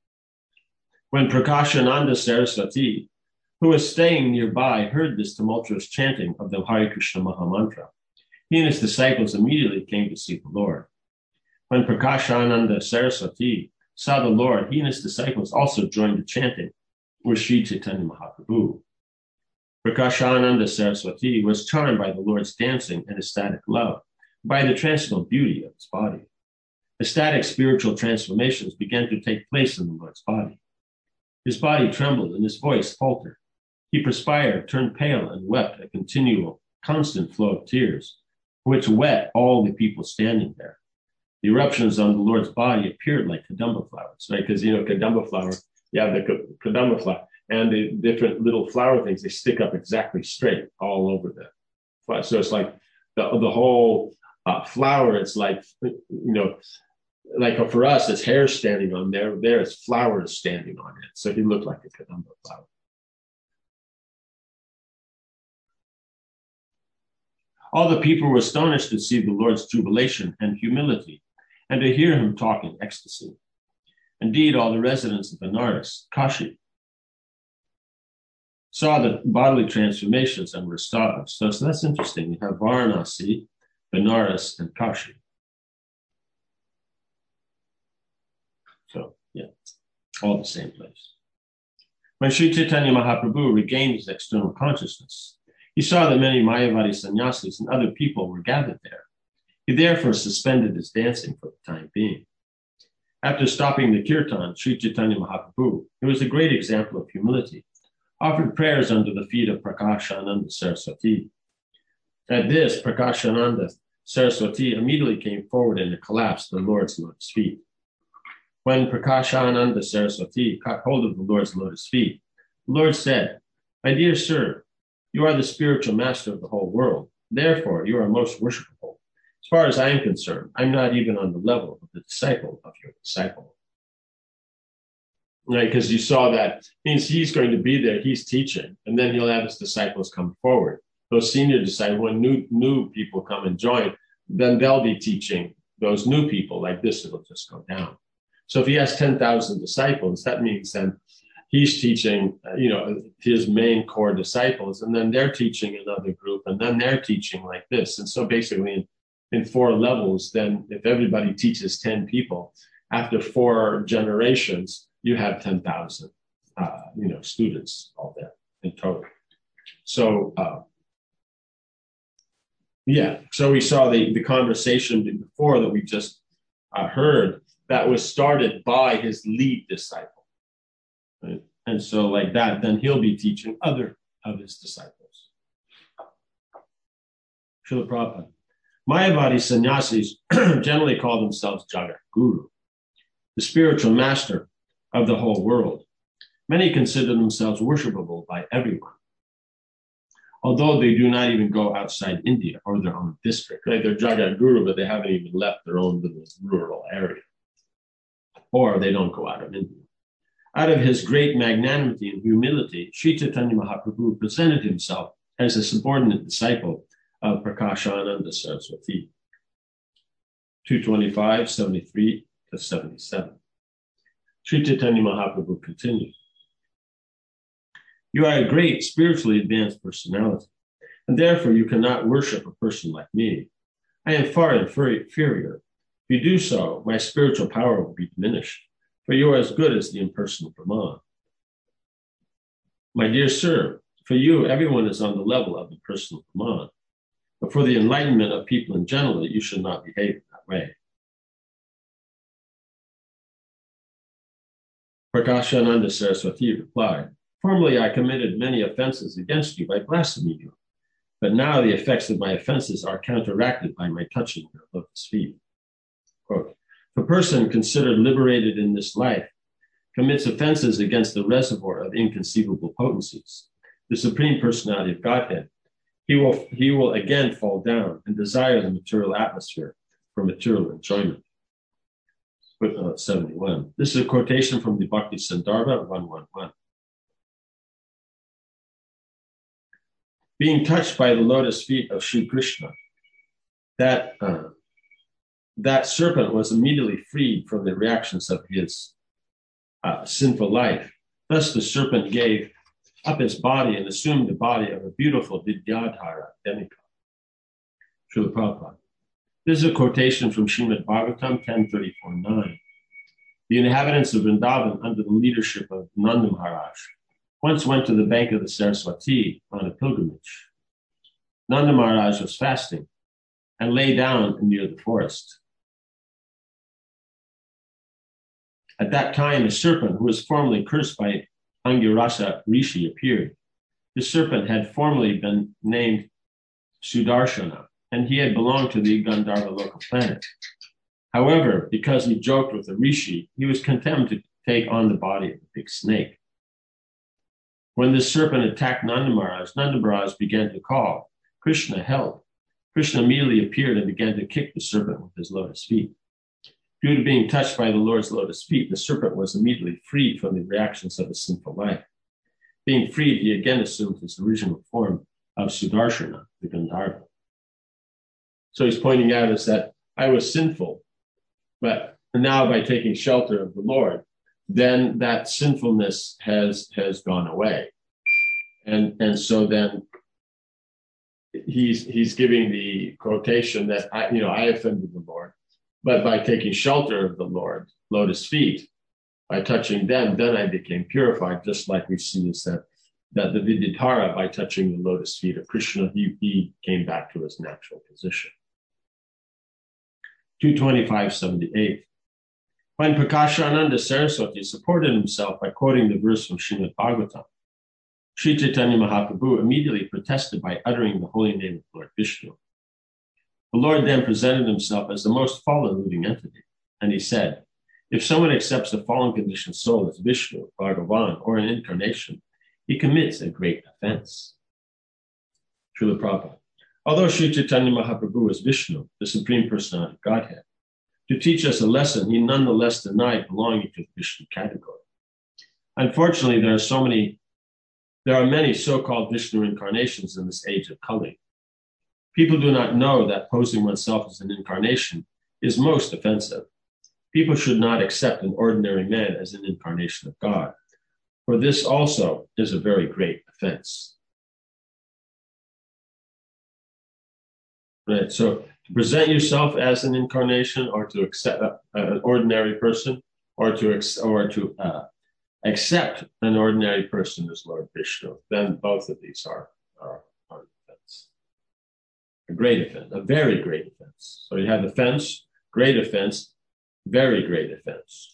When Prakashananda Saraswati, who was staying nearby, heard this tumultuous chanting of the Hare Krishna Mahamantra, he and his disciples immediately came to see the Lord. When Prakashananda Saraswati saw the Lord, he and his disciples also joined the chanting with Sri Chaitanya Mahaprabhu. Prakashananda Saraswati was charmed by the Lord's dancing and ecstatic love, by the transcendental beauty of his body. Ecstatic spiritual transformations began to take place in the Lord's body. His body trembled and his voice faltered. He perspired, turned pale, and wept a continual, constant flow of tears, which wet all the people standing there. The eruptions on the Lord's body appeared like kadamba flowers, right? Because, you know, kadamba flower, you have the kadamba flower, and the different little flower things, they stick up exactly straight all over the flower. So it's like the, the whole uh, flower, it's like, you know, like for us, it's hair standing on there. There, it's flowers standing on it. So he looked like a kadamba flower. All the people were astonished to see the Lord's jubilation and humility, and to hear him talk in ecstasy. Indeed, all the residents of Benares, Kashi, saw the bodily transformations and were astonished. So, so that's interesting. You have Varanasi, Benares, and Kashi. So, yeah, all the same place. When Sri Chaitanya Mahaprabhu regained his external consciousness, he saw that many Mayavadi sannyasis and other people were gathered there. He therefore suspended his dancing for the time being. After stopping the kirtan, Sri Chaitanya Mahaprabhu, who was a great example of humility, offered prayers under the feet of Prakashananda Saraswati. At this, Prakashananda Saraswati immediately came forward and collapsed at the Lord's lotus feet. When Prakashananda Saraswati caught hold of the Lord's lotus feet, the Lord said, "My dear sir, you are the spiritual master of the whole world. Therefore, you are most worshipable. As far as I am concerned, I'm not even on the level of the disciple of your disciple." Right, because you saw that means he's going to be there, he's teaching, and then he'll have his disciples come forward. Those senior disciples, when new new people come and join, then they'll be teaching those new people. Like this, it'll just go down. So if he has ten thousand disciples, that means then he's teaching, you know, his main core disciples, and then they're teaching another group, and then they're teaching like this. And so basically in, in four levels, then if everybody teaches ten people, after four generations, you have ten thousand, uh, you know, students all there in total. So, uh, yeah, so we saw the, the conversation before that we just uh, heard that was started by his lead disciple. Right? And so like that, then he'll be teaching other of his disciples. Srila Prabhupada. Mayavadi sannyasis generally call themselves Jagat Guru, the spiritual master of the whole world. Many consider themselves worshipable by everyone, although they do not even go outside India or their own district. Right? They're Jagat Guru, but they haven't even left their own little rural area, or they don't go out of India. Out of his great magnanimity and humility, Sri Chaitanya Mahaprabhu presented himself as a subordinate disciple of Prakashananda Saraswati. two twenty-five, seventy-three to seventy-seven. Sri Chaitanya Mahaprabhu continued, "You are a great spiritually advanced personality, and therefore you cannot worship a person like me. I am far inferior. If you do so, my spiritual power will be diminished, for you are as good as the impersonal Brahman. My dear sir, for you, everyone is on the level of the personal Brahman, but for the enlightenment of people in general, you should not behave in that way." Prakashananda Saraswati replied, "Formerly I committed many offenses against you by blaspheming you, but now the effects of my offenses are counteracted by my touching your lotus feet." Quote, "If a person considered liberated in this life commits offenses against the reservoir of inconceivable potencies, the Supreme Personality of Godhead, he will, he will again fall down and desire the material atmosphere for material enjoyment." Footnote seventy-one. This is a quotation from the Bhakti Sandarbha one eleven. Being touched by the lotus feet of Sri Krishna, that, uh, that serpent was immediately freed from the reactions of his uh, sinful life. Thus the serpent gave up his body and assumed the body of a beautiful Vidyadhara demigod. Srila Prabhupada. This is a quotation from Srimad Bhagavatam ten thirty-four nine. The inhabitants of Vrindavan, under the leadership of Nanda Maharaj, once went to the bank of the Saraswati on a pilgrimage. Nanda Maharaj was fasting and lay down near the forest. At that time, a serpent who was formerly cursed by Angirasa Rishi appeared. The serpent had formerly been named Sudarshana, and he had belonged to the Gandharva local planet. However, because he joked with the Rishi, he was condemned to take on the body of a big snake. When the serpent attacked Nanda Maharaj, Nanda Maharaj began to call, "Krishna, help." Krishna immediately appeared and began to kick the serpent with his lotus feet. Due to being touched by the Lord's lotus feet, the serpent was immediately freed from the reactions of his sinful life. Being freed, he again assumed his original form of Sudarshana, the Gandharva. So he's pointing out is that I was sinful, but now by taking shelter of the Lord, then that sinfulness has has gone away. And, and so then he's he's giving the quotation that I, you know, I offended the Lord, but by taking shelter of the Lord, lotus feet, by touching them, then I became purified, just like we see is that that the Vidyadhara, by touching the lotus feet of Krishna, he, he came back to his natural position. two twenty-five seventy-eight. When Prakashananda Saraswati supported himself by quoting the verse from Srimad Bhagavatam, Sri Chaitanya Mahaprabhu immediately protested by uttering the holy name of Lord Vishnu. The Lord then presented himself as the most fallen living entity, and he said, if someone accepts the fallen conditioned soul as Vishnu, Bhagavan, or an incarnation, he commits a great offense. Srila Prabhupada. Although Sri Chaitanya Mahaprabhu is Vishnu, the Supreme Personality of Godhead, to teach us a lesson, he nonetheless denied belonging to the Vishnu category. Unfortunately, there are so many, there are many so-called Vishnu incarnations in this age of Kali. People do not know that posing oneself as an incarnation is most offensive. People should not accept an ordinary man as an incarnation of God, for this also is a very great offense. Right, so to present yourself as an incarnation, or to accept uh, an ordinary person, or to ex- or to uh, accept an ordinary person as Lord Vishnu, then both of these are, are, are an offense. A great offense, a very great offense. So you have offense, great offense, very great offense.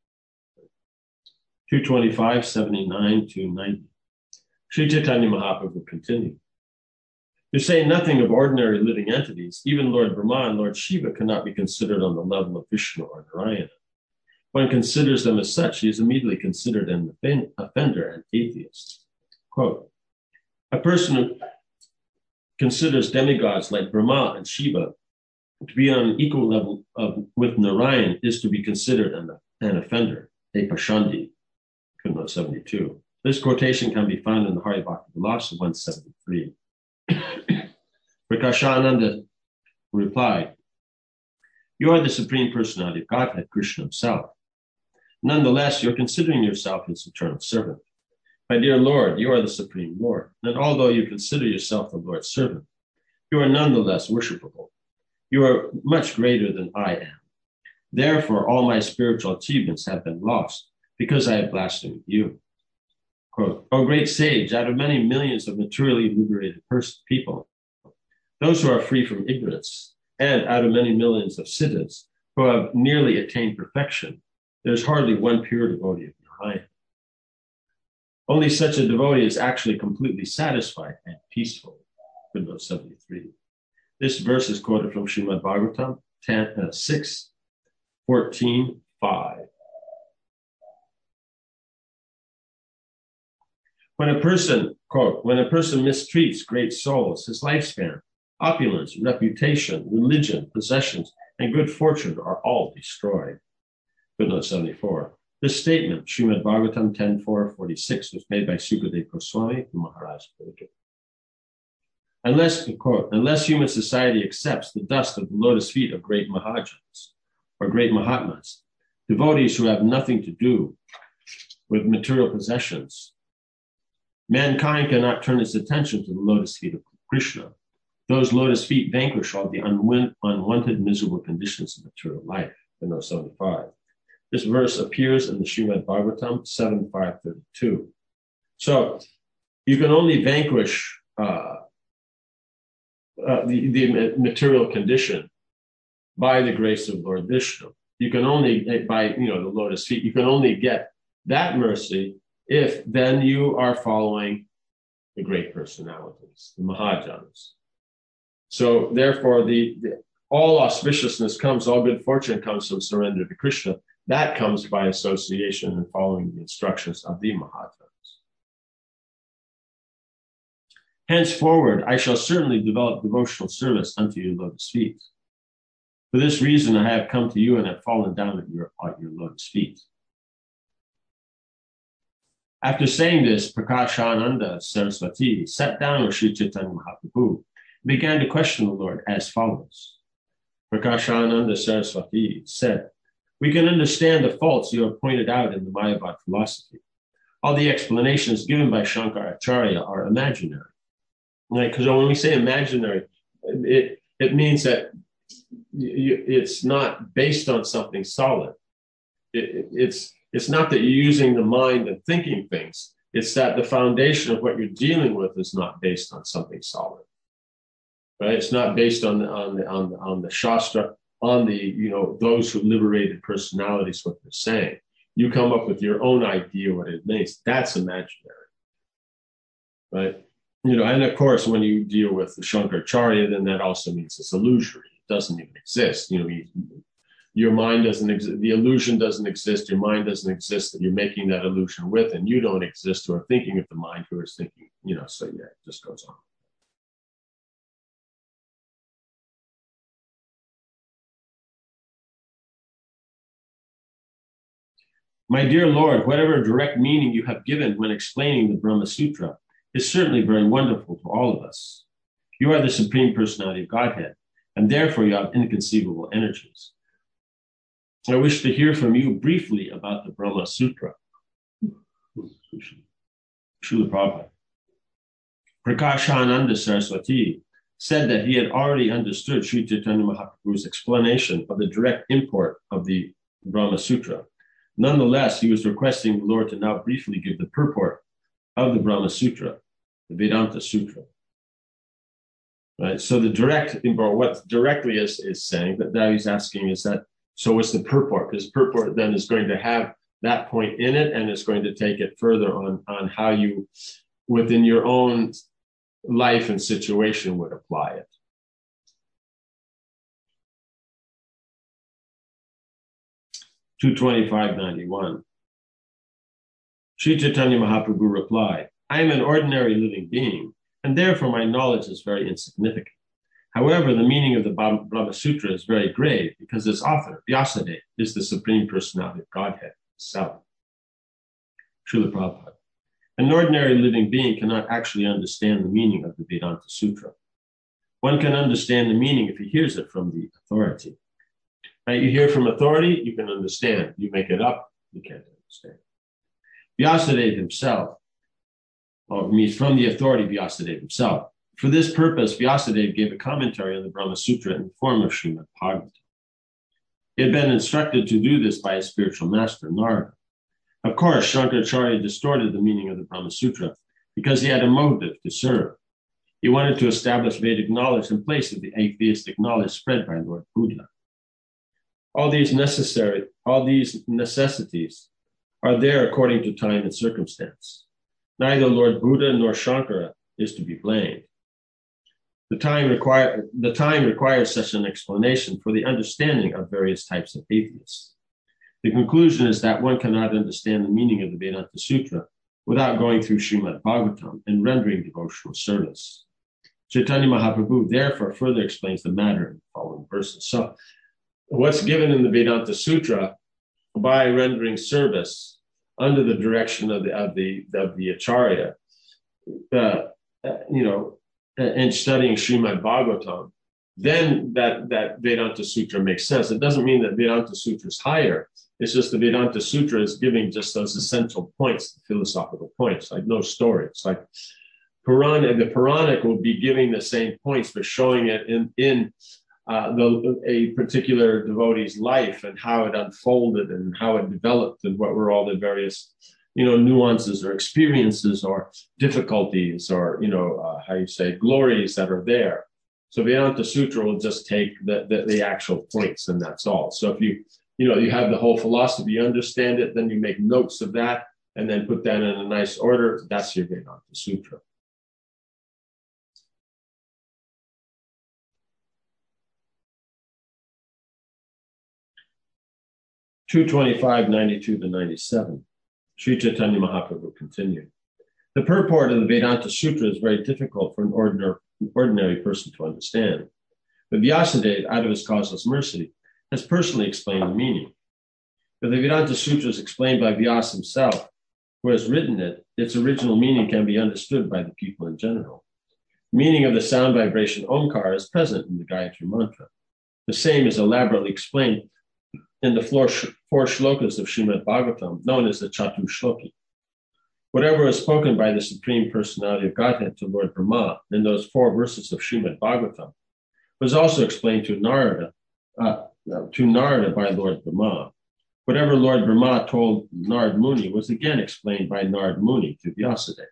two twenty-five seventy-nine to ninety. Sri Chaitanya Mahaprabhu continued. To say nothing of ordinary living entities, even Lord Brahma and Lord Shiva cannot be considered on the level of Vishnu or Narayana. One considers them as such, he is immediately considered an offender and atheist. Quote, a person who considers demigods like Brahma and Shiva to be on an equal level of, with Narayan is to be considered an, an offender, a Pashandi, seventy-two. This quotation can be found in the Hari Bhakti Vilasa one seventy-three. Prakashananda replied, you are the Supreme Personality of Godhead, Krishna himself. Nonetheless, you're considering yourself his eternal servant. My dear Lord, you are the Supreme Lord, and although you consider yourself the Lord's servant, you are nonetheless worshipable. You are much greater than I am. Therefore, all my spiritual achievements have been lost because I have blasphemed you. Quote, O great sage, out of many millions of materially liberated pers- people, those who are free from ignorance, and out of many millions of siddhas who have nearly attained perfection, there's hardly one pure devotee of Narayana. Only such a devotee is actually completely satisfied and peaceful. Footnote seventy-three. This verse is quoted from Srimad Bhagavatam ten, uh, six, fourteen, five. When a person, quote, when a person mistreats great souls, his lifespan, opulence, reputation, religion, possessions, and good fortune are all destroyed. Footnote seventy-four. This statement, Srimad Bhagavatam ten four forty-six, was made by Sukadeva Goswami to Maharaj Purikit. Unless, quote, unless human society accepts the dust of the lotus feet of great Mahajans or great Mahatmas, devotees who have nothing to do with material possessions, mankind cannot turn its attention to the lotus feet of Krishna. Those lotus feet vanquish all the unwanted, miserable conditions of material life. Footnote seventy-five. This verse appears in the Srimad Bhagavatam seven five thirty-two. So you can only vanquish uh, uh, the, the material condition by the grace of Lord Vishnu. You can only, by you know the lotus feet, you can only get that mercy if then you are following the great personalities, the Mahajanas. So therefore, the, the all auspiciousness comes, all good fortune comes from surrender to Krishna. That comes by association and following the instructions of the Mahajanas. Henceforward, I shall certainly develop devotional service unto your lotus feet. For this reason, I have come to you and have fallen down at your, at your lotus feet. After saying this, Prakashananda Saraswati sat down with Sri Chaitanya Mahaprabhu began to question the Lord as follows. Prakashananda Saraswati said, "We can understand the faults you have pointed out in the Mayavad philosophy. All the explanations given by Shankaracharya are imaginary." Right? Because when we say imaginary, it, it means that you, it's not based on something solid. It, it's, it's not that you're using the mind and thinking things. It's that the foundation of what you're dealing with is not based on something solid. Right? It's not based on the, on the, on the, on the Shastra, on the, you know, those who liberated personalities, what they're saying. You come up with your own idea what it means. That's imaginary. Right? You know, and of course, when you deal with the Shankaracharya, then that also means it's illusory. It doesn't even exist. You know, you, your mind doesn't exist. The illusion doesn't exist. Your mind doesn't exist that you're making that illusion with, and you don't exist who are thinking of the mind who is thinking, you know, so yeah, it just goes on. My dear Lord, whatever direct meaning you have given when explaining the Brahma Sutra is certainly very wonderful to all of us. You are the Supreme Personality of Godhead, and therefore you have inconceivable energies. I wish to hear from you briefly about the Brahma Sutra. Srila Prabhupada. Prakashananda Saraswati said that he had already understood Sri Chaitanya Mahaprabhu's explanation of the direct import of the Brahma Sutra. Nonetheless, he was requesting the Lord to now briefly give the purport of the Brahma Sutra, the Vedanta Sutra. Right? So the direct import, what directly is, is saying, that now he's asking is that, so what's the purport? Because purport then is going to have that point in it, and it's going to take it further on, on how you, within your own life and situation, would apply it. two twenty-five ninety-one. Sri Chaitanya Mahaprabhu replied, I am an ordinary living being, and therefore my knowledge is very insignificant. However, the meaning of the Brahma Sutra is very grave because its author, Vyasadeva, is the Supreme Personality of Godhead itself. Srila Prabhupada. An ordinary living being cannot actually understand the meaning of the Vedanta Sutra. One can understand the meaning if he hears it from the authority. Right? You hear from authority, you can understand. You make it up, you can't understand. Vyasadeva himself, or means from the authority of Vyasadeva himself. For this purpose, Vyasadeva gave a commentary on the Brahma Sutra in the form of Srimad Bhagavatam. He had been instructed to do this by his spiritual master, Narada. Of course, Shankaracharya distorted the meaning of the Brahma Sutra because he had a motive to serve. He wanted to establish Vedic knowledge in place of the atheistic knowledge spread by Lord Buddha. All these necessary, all these necessities are there according to time and circumstance. Neither Lord Buddha nor Shankara is to be blamed. The time, require, the time requires such an explanation for the understanding of various types of atheists. The conclusion is that one cannot understand the meaning of the Vedanta Sutra without going through Srimad Bhagavatam and rendering devotional service. Chaitanya Mahaprabhu therefore further explains the matter in the following verses. So, what's given in the Vedanta Sutra by rendering service under the direction of the of the of the Acharya, uh, you know, and studying Srimad Bhagavatam, then that that Vedanta Sutra makes sense. It doesn't mean that Vedanta Sutra is higher. It's just the Vedanta Sutra is giving just those essential points, the philosophical points, like no story. It's like Purana, the Puranic will be giving the same points, but showing it in in Uh, the, a particular devotee's life and how it unfolded and how it developed and what were all the various, you know, nuances or experiences or difficulties or, you know, uh, how you say, glories that are there. So Vedanta Sutra will just take the, the, the actual points and that's all. So if you, you know, you have the whole philosophy, you understand it, then you make notes of that and then put that in a nice order. That's your Vedanta Sutra. two twenty-five, ninety-two to ninety-seven, Sri Chaitanya Mahaprabhu continued. The purport of the Vedanta Sutra is very difficult for an ordinary, ordinary person to understand. But Vyasadeva, out of his causeless mercy, has personally explained the meaning. If the Vedanta Sutra is explained by Vyasa himself, who has written it, its original meaning can be understood by the people in general. Meaning of the sound vibration Omkara is present in the Gayatri Mantra. The same is elaborately explained in the four, four shlokas of Srimad Bhagavatam, known as the Chatu Shloki. Whatever is spoken by the Supreme Personality of Godhead to Lord Brahma in those four verses of Srimad Bhagavatam was also explained to Narada, uh, to Narada by Lord Brahma. Whatever Lord Brahma told Narad Muni was again explained by Narad Muni to Vyasadeva.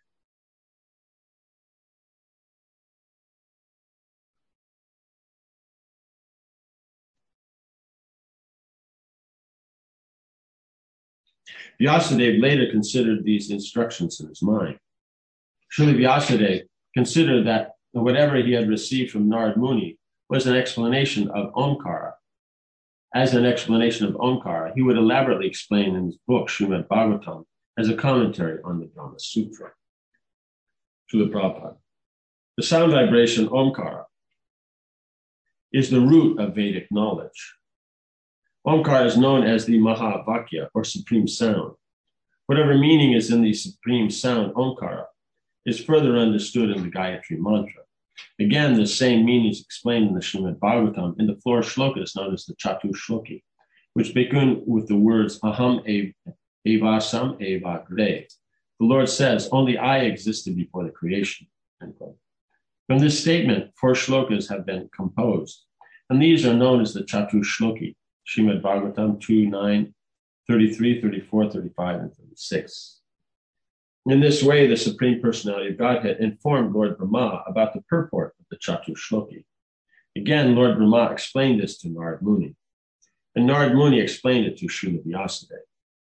Vyasadeva later considered these instructions in his mind. Srila Vyasadeva considered that whatever he had received from Narad Muni was an explanation of Omkara. As an explanation of Omkara, he would elaborately explain in his book, Srimad Bhagavatam, as a commentary on the Brahma Sutra. Srila Prabhupada. The sound vibration Omkara is the root of Vedic knowledge. Omkara is known as the Mahavakya, or supreme sound. Whatever meaning is in the supreme sound Omkara is further understood in the Gayatri Mantra. Again, the same meaning is explained in the Srimad Bhagavatam in the four shlokas known as the Chatu Shloki, which begin with the words Aham Evasam Evagre. The Lord says, only I existed before the creation. From this statement, four shlokas have been composed, and these are known as the Chatu Shloki, Srimad Bhagavatam two, nine, thirty-three, thirty-four, thirty-five, and thirty-six. In this way, the Supreme Personality of Godhead informed Lord Brahma about the purport of the Chatu Shloki. Again, Lord Brahma explained this to Narad Muni, and Narad Muni explained it to Srila Vyasadeva.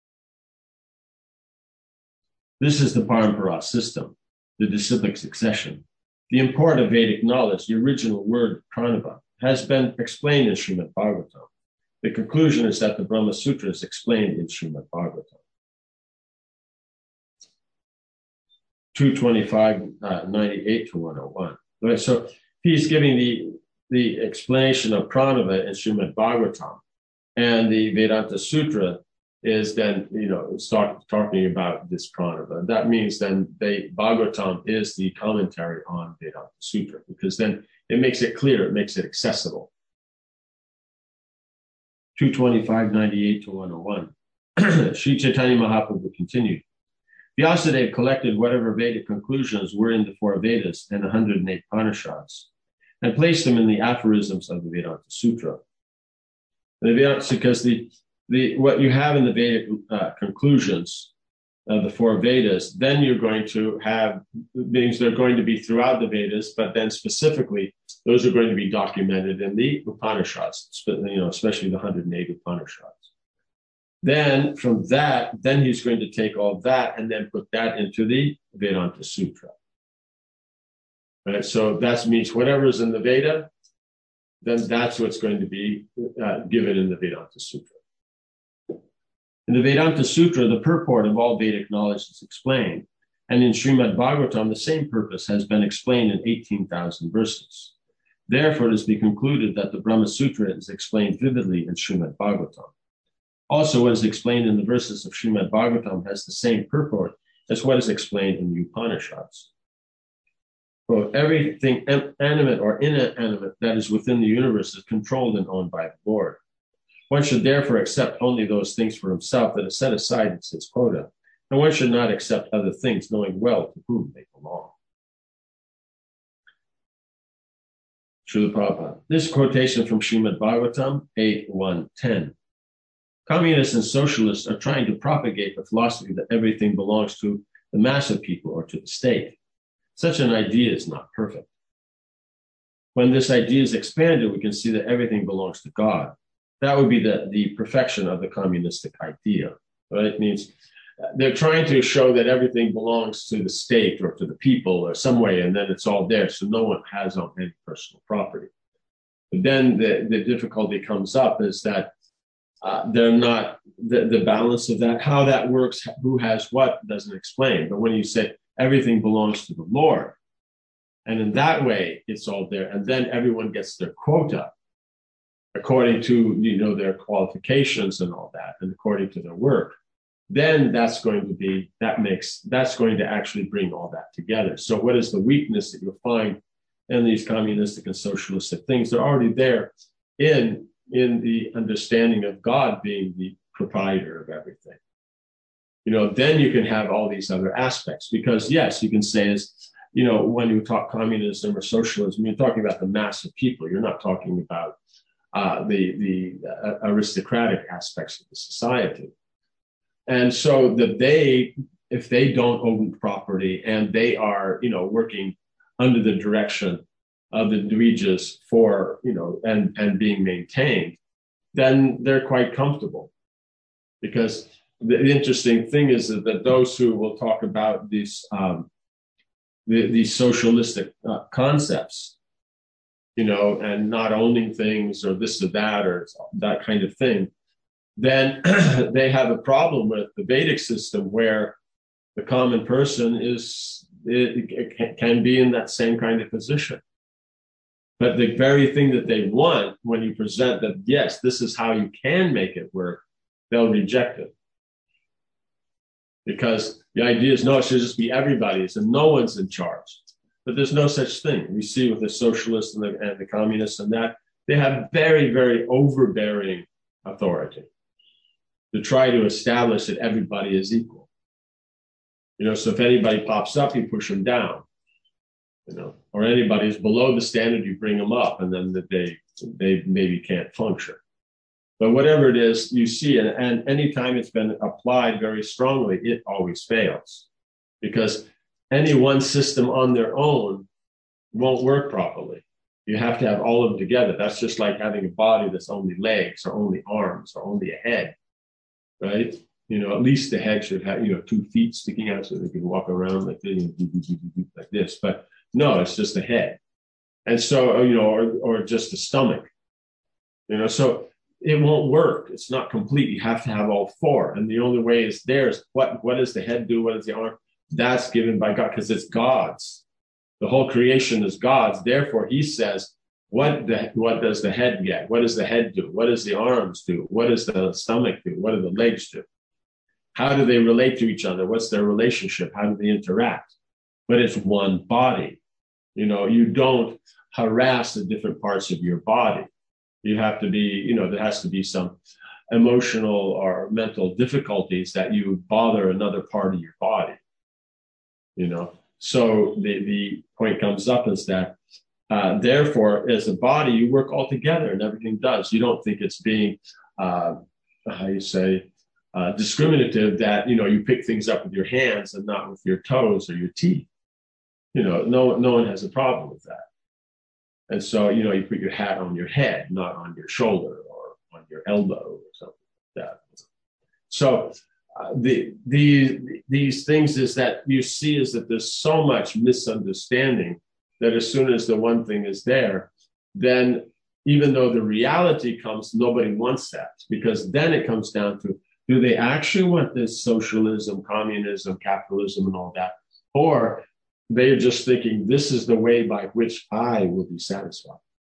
This is the Parampara system, the disciplic succession. The import of Vedic knowledge, the original word pranava, has been explained in Srimad Bhagavatam. The conclusion is that the Brahma Sutra is explained in Srimad Bhagavatam. two twenty-five, ninety-eight to one oh one. Right, so he's giving the, the explanation of pranava in Srimad Bhagavatam, and the Vedanta Sutra is then, you know, start talking about this pranava. That means then they, Bhagavatam is the commentary on Vedanta Sutra, because then it makes it clear, it makes it accessible. two twenty-five, ninety-eight to one oh one. Sri Chaitanya Mahaprabhu continued. Vyasadeva collected whatever Vedic conclusions were in the four Vedas and one hundred eight Upanishads and placed them in the aphorisms of the Vedanta Sutra. The Vedanta, because the, the, what you have in the Vedic uh, conclusions of the four Vedas, then you're going to have things that are going to be throughout the Vedas, but then specifically, those are going to be documented in the Upanishads, you know, especially the one hundred eight Upanishads. Then from that, then he's going to take all that and then put that into the Vedanta Sutra. Right? So that means whatever is in the Veda, then that's what's going to be uh, given in the Vedanta Sutra. In the Vedanta Sutra, the purport of all Vedic knowledge is explained. And in Srimad Bhagavatam, the same purpose has been explained in eighteen thousand verses. Therefore, it is to be concluded that the Brahma Sutra is explained vividly in Srimad Bhagavatam. Also, what is explained in the verses of Srimad Bhagavatam has the same purport as what is explained in the Upanishads. Quote, everything animate or inanimate that is within the universe is controlled and owned by the Lord. One should therefore accept only those things for himself that are set aside in his quota, and one should not accept other things, knowing well to whom they belong. Srila Prabhupada. This quotation from Srimad Bhagavatam, eight one ten. Communists and socialists are trying to propagate the philosophy that everything belongs to the mass of people or to the state. Such an idea is not perfect. When this idea is expanded, we can see that everything belongs to God. That would be the, the perfection of the communistic idea. Right? It means they're trying to show that everything belongs to the state or to the people or some way, and then it's all there, so no one has on any personal property. But then the, the difficulty comes up is that Uh, they're not, the, the balance of that, how that works, who has what, doesn't explain. But when you say everything belongs to the Lord, and in that way, it's all there, and then everyone gets their quota according to, you know, their qualifications and all that, and according to their work, then that's going to be, that makes, that's going to actually bring all that together. So what is the weakness that you'll find and these communistic and socialistic things. They're already there in, in the understanding of God being the proprietor of everything. You know, then you can have all these other aspects, because yes, you can say is, you know, when you talk communism or socialism, you're talking about the mass of people. You're not talking about uh, the, the uh, aristocratic aspects of the society. And so that they, if they don't own property and they are, you know, working under the direction of the Dvigas for, you know, and, and being maintained, then they're quite comfortable. Because the, the interesting thing is that, that those who will talk about these, um, the, these socialistic uh, concepts, you know, and not owning things or this or that or that kind of thing, then they have a problem with the Vedic system where the common person is, it, it can be in that same kind of position. But the very thing that they want, when you present that, yes, this is how you can make it work, they'll reject it. Because the idea is, no, it should just be everybody's and no one's in charge. But there's no such thing. We see with the socialists and the, and the communists and that, they have very, very overbearing authority to try to establish that everybody is equal. You know, so if anybody pops up, you push them down. You know, or anybody's below the standard, you bring them up, and then that they they maybe can't function. But whatever it is, you see, and, and anytime it's been applied very strongly, it always fails. Because any one system on their own won't work properly. You have to have all of them together. That's just like having a body that's only legs or only arms or only a head, right? You know, at least the head should have, you know, two feet sticking out so they can walk around like this, like this. But no, it's just the head. And so, you know, or, or just the stomach, you know, so it won't work. It's not complete. You have to have all four. And the only way is there's what, what does the head do? What does the arm? That's given by God because it's God's. The whole creation is God's. Therefore, he says, what, the, what does the head get? What does the head do? What does the arms do? What does the stomach do? What do the legs do? How do they relate to each other? What's their relationship? How do they interact? But it's one body. You know, you don't harass the different parts of your body. You have to be, you know, there has to be some emotional or mental difficulties that you bother another part of your body. You know, so the, the point comes up is that, uh, therefore, as a body, you work all together and everything does. You don't think it's being, uh, how you say, uh, discriminative that, you know, you pick things up with your hands and not with your toes or your teeth. You know, no, no one has a problem with that. And so, you know, you put your hat on your head, not on your shoulder or on your elbow or something like that. So uh, the, the, these things is that you see is that there's so much misunderstanding that as soon as the one thing is there, then even though the reality comes, nobody wants that, because then it comes down to, do they actually want this socialism, communism, capitalism, and all that? Or they're just thinking, this is the way by which I will be satisfied.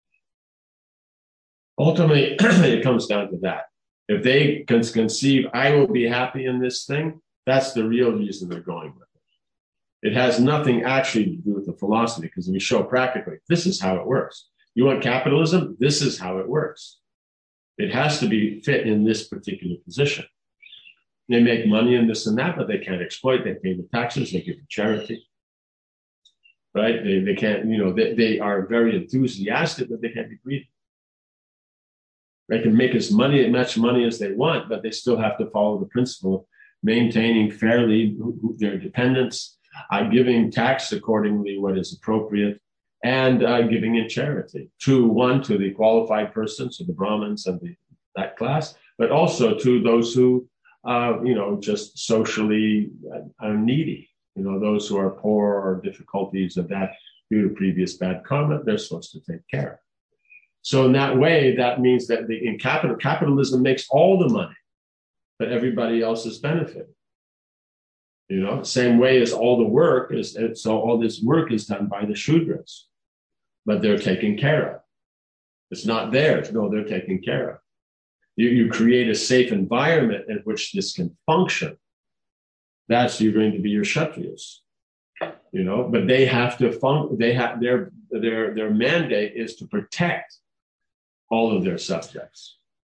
Ultimately, it comes down to that. If they can conceive, I will be happy in this thing, that's the real reason they're going with it. It has nothing actually to do with the philosophy, because we show practically, this is how it works. You want capitalism? This is how it works. It has to be fit in this particular position. They make money in this and that, but they can't exploit. They pay the taxes, they give to charity. Right? They, they can't, you know, they, they are very enthusiastic, but they can't be greedy. They can make as money, as much money as they want, but they still have to follow the principle of maintaining fairly their dependents, uh, giving tax accordingly what is appropriate, and uh, giving in charity to one, to the qualified persons, to the Brahmins and the, that class, but also to those who, uh, you know, just socially are needy. You know, those who are poor or difficulties of that due to previous bad karma, they're supposed to take care. So in that way, that means that the, in capital, capitalism makes all the money, but everybody else is benefiting. You know, same way as all the work is, so all this work is done by the Shudras, but they're taken care of. It's not theirs. No, they're taken care of. You, you create a safe environment in which this can function. That's you're going to be your Kshatriyas. you know, but they have to fun- they have their their their mandate is to protect all of their subjects.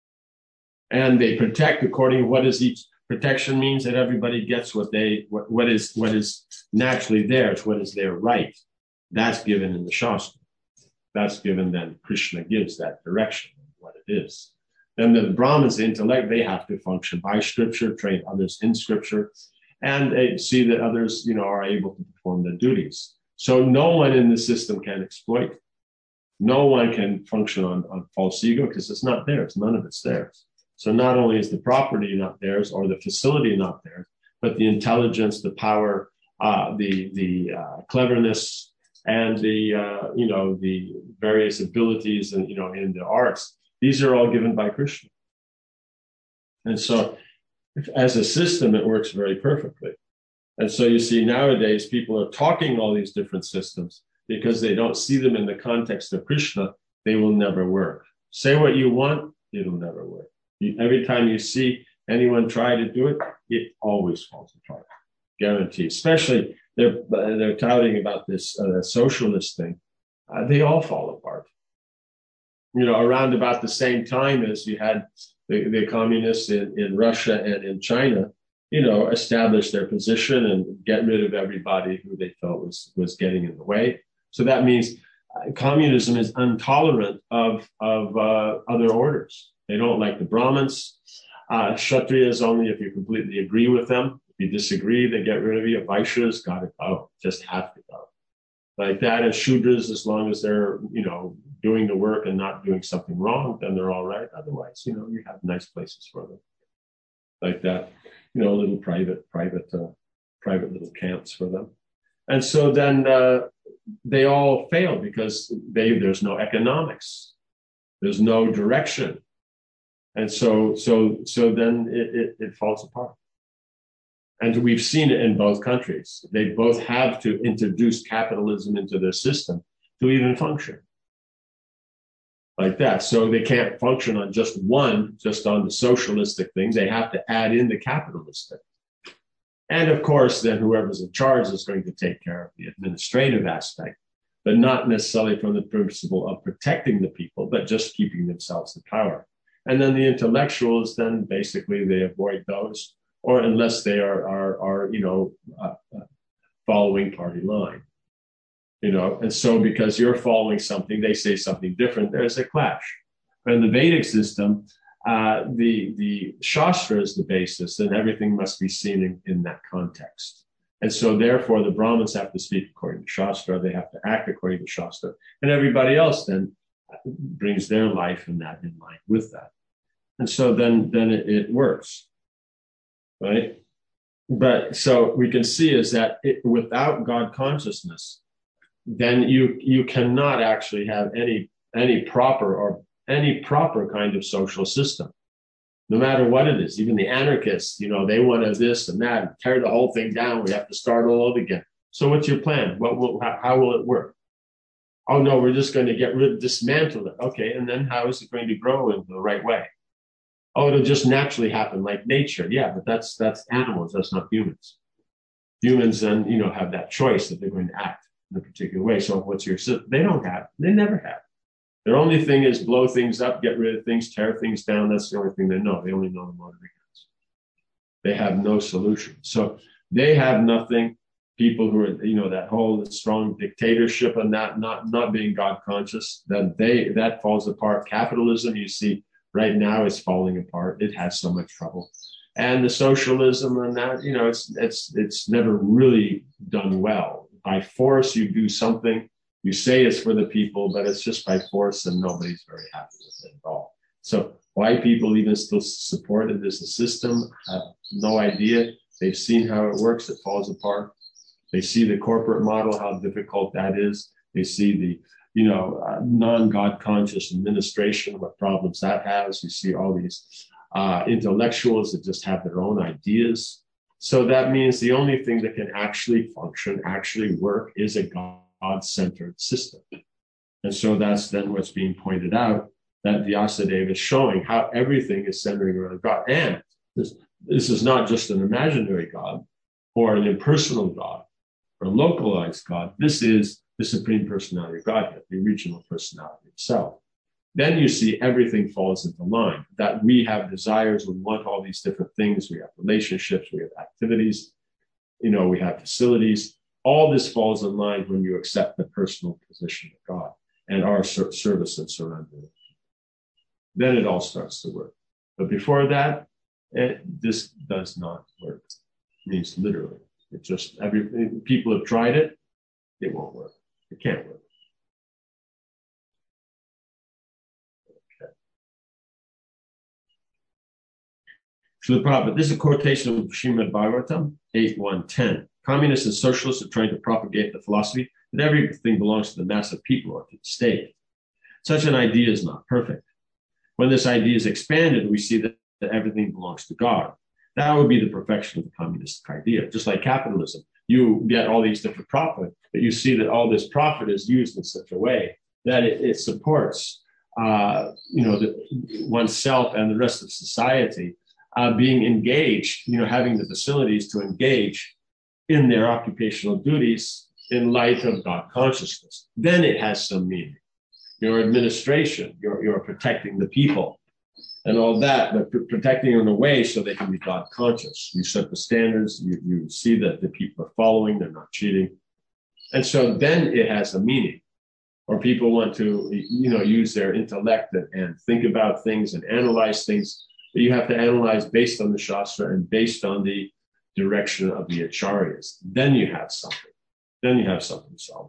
And they protect according to what is each protection means that everybody gets what they what, what is what is naturally theirs, what is their right. That's given in the Shastra. That's given, then Krishna gives that direction of what it is. Then the Brahmins, the intellect, they have to function by scripture, train others in scripture, and they see that others, you know, are able to perform their duties. So no one in the system can exploit. No one can function on, on false ego because it's not theirs. None of it's theirs. So not only is the property not theirs or the facility not theirs, but the intelligence, the power, uh, the the uh, cleverness, and the uh, you know the various abilities and you know in the arts. These are all given by Krishna. And so, if, as a system, it works very perfectly. And so you see nowadays people are talking all these different systems because they don't see them in the context of Krishna. They will never work. Say what you want, it'll never work. You, every time you see anyone try to do it, it always falls apart. Guaranteed. Especially they're they're touting about this uh, socialist thing. Uh, they all fall apart. You know, around about the same time as you had the, the communists in, in Russia and in China, you know, establish their position and get rid of everybody who they felt was was getting in the way. So that means uh, communism is intolerant of of uh, other orders. They don't like the Brahmins. Uh, Kshatriyas only if you completely agree with them. If you disagree, they get rid of you. Vaishyas got to go, just have to go. Like that, and Shudras, as long as they're, you know, doing the work and not doing something wrong, then they're all right. Otherwise, you know, you have nice places for them. Like that, you know, little private, private, uh, private little camps for them. And so then uh, they all fail because they there's no economics, there's no direction, and so so so then it, it, it falls apart. And we've seen it in both countries. They both have to introduce capitalism into their system to even function. Like that. So they can't function on just one, just on the socialistic thing. They have to add in the capitalistic. And of course, then whoever's in charge is going to take care of the administrative aspect, but not necessarily from the principle of protecting the people, but just keeping themselves in power. And then the intellectuals, then basically they avoid those, or unless they are, are, are you know, uh, uh, following party line, you know. And so because you're following something, they say something different, there's a clash. In the Vedic system, uh, the, the Shastra is the basis, and everything must be seen in, in that context. And so therefore, the Brahmins have to speak according to Shastra, they have to act according to Shastra, and everybody else then brings their life and that in line with that. And so then, then it, it works. Right? But so we can see is that it, without God consciousness, then you you cannot actually have any any proper or any proper kind of social system, no matter what it is. Even the anarchists, you know, they want to this and that, and tear the whole thing down. We have to start all over again. So what's your plan? What will how, how will it work? Oh no, we're just going to get rid, dismantle it. Okay, and then how is it going to grow in the right way? Oh, it'll just naturally happen like nature. Yeah, but that's that's animals, that's not humans. Humans then, you know, have that choice that they're going to act in a particular way. So what's your system? They don't have, they never have. Their only thing is blow things up, get rid of things, tear things down. That's the only thing they know. They only know the motor vehicles. They have no solution. So they have nothing. People who are, you know, that whole strong dictatorship and that not not being God conscious, then they that falls apart. Capitalism, you see, right now is falling apart. It has so much trouble. And the socialism and that, you know, it's it's it's never really done well. By force, you do something, you say it's for the people, but it's just by force and nobody's very happy with it at all. So why people even still support it as a system, have no idea. They've seen how it works, it falls apart. They see the corporate model, how difficult that is. They see the you know, uh, non-God conscious administration, what problems that has. You see all these uh, intellectuals that just have their own ideas. So that means the only thing that can actually function, actually work, is a God-centered system. And so that's then what's being pointed out, that Vyasadeva is showing how everything is centering around God. And this, this is not just an imaginary God or an impersonal God or localized God. This is the Supreme Personality of Godhead, the original personality itself. Then you see everything falls into line, that we have desires, we want all these different things, we have relationships, we have activities, you know, we have facilities. All this falls in line when you accept the personal position of God and our service and surrender. Then it all starts to work. But before that, it, this does not work. It means literally. It just, every, people have tried it, it won't work. It can't work. To the prophet, this is a quotation of Srimad Bhagavatam eight one ten. Communists and socialists are trying to propagate the philosophy that everything belongs to the mass of people or to the state. Such an idea is not perfect. When this idea is expanded, we see that, that everything belongs to God. That would be the perfection of the communistic idea. Just like capitalism, you get all these different profit, but you see that all this profit is used in such a way that it, it supports, uh, you know, the, oneself and the rest of society. Uh, being engaged, you know, having the facilities to engage in their occupational duties in light of God consciousness. Then it has some meaning. Your administration, you're, you're protecting the people and all that, but pr- protecting them in a way so they can be God conscious. You set the standards, you, you see that the people are following, they're not cheating. And so then it has a meaning. Or people want to, you know, use their intellect and, and think about things and analyze things. But you have to analyze based on the Shastra and based on the direction of the Acharyas. Then you have something. Then you have something solid.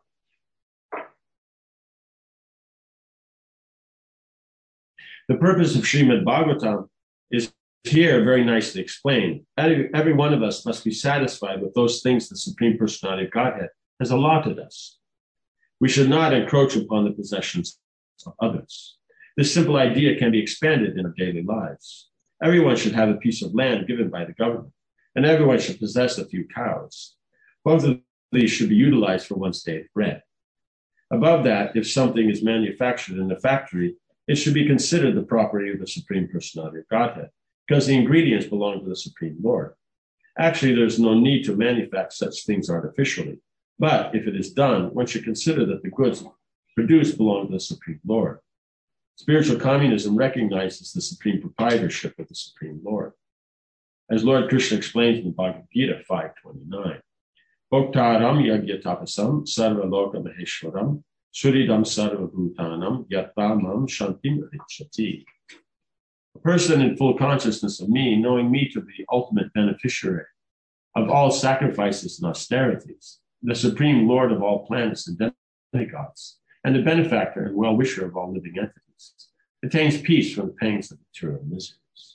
The purpose of Srimad Bhagavatam is here very nicely explained. Every, every one of us must be satisfied with those things the Supreme Personality of Godhead has allotted us. We should not encroach upon the possessions of others. This simple idea can be expanded in our daily lives. Everyone should have a piece of land given by the government, and everyone should possess a few cows. Both of these should be utilized for one's daily bread. Above that, if something is manufactured in a factory, it should be considered the property of the Supreme Personality of Godhead, because the ingredients belong to the Supreme Lord. Actually, there's no need to manufacture such things artificially, but if it is done, one should consider that the goods produced belong to the Supreme Lord. Spiritual communism recognizes the supreme proprietorship of the Supreme Lord. As Lord Krishna explains in the Bhagavad Gita five twenty-nine, Bhoktaram yagyatapasam sarva loka maheshwaram suridam sarva bhutanam yatamam shantim richati. A person in full consciousness of me, knowing me to be the ultimate beneficiary of all sacrifices and austerities, the Supreme Lord of all planets and demigods, and the benefactor and well-wisher of all living entities, attains peace from the pangs of material miseries.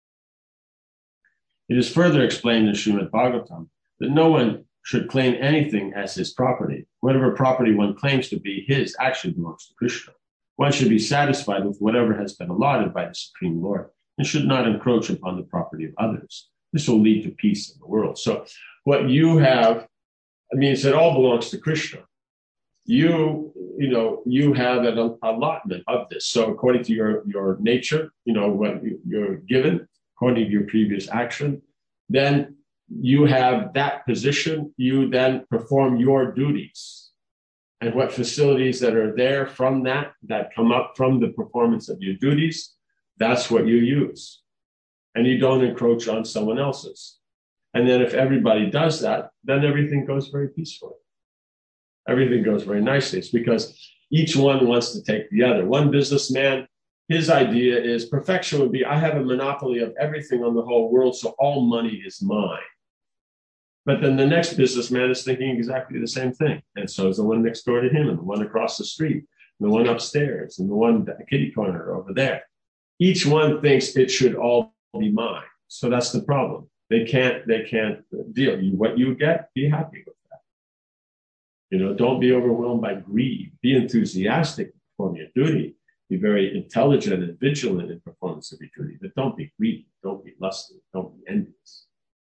It is further explained in Srimad Bhagavatam that no one should claim anything as his property. Whatever property one claims to be his actually belongs to Krishna. One should be satisfied with whatever has been allotted by the Supreme Lord and should not encroach upon the property of others. This will lead to peace in the world. So what you have, I mean, it all belongs to Krishna. You, you know, you have an allotment of this. So according to your, your nature, you know, what you're given, according to your previous action, then you have that position. You then perform your duties. And what facilities that are there from that, that come up from the performance of your duties, that's what you use. And you don't encroach on someone else's. And then if everybody does that, then everything goes very peacefully. Everything goes very nicely. It's because each one wants to take the other. One businessman, his idea is perfection would be, I have a monopoly of everything on the whole world, so all money is mine. But then the next businessman is thinking exactly the same thing. And so is the one next door to him, and the one across the street, and the one upstairs, and the one kitty corner over there. Each one thinks it should all be mine. So that's the problem. They can't, they can't deal. You, what you get, be happy with. You know, don't be overwhelmed by greed. Be enthusiastic in performing your duty. Be very intelligent and vigilant in performance of your duty. But don't be greedy. Don't be lusty. Don't be envious.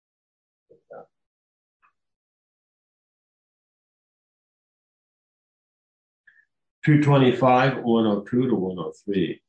two twenty-five, one oh two to one oh three.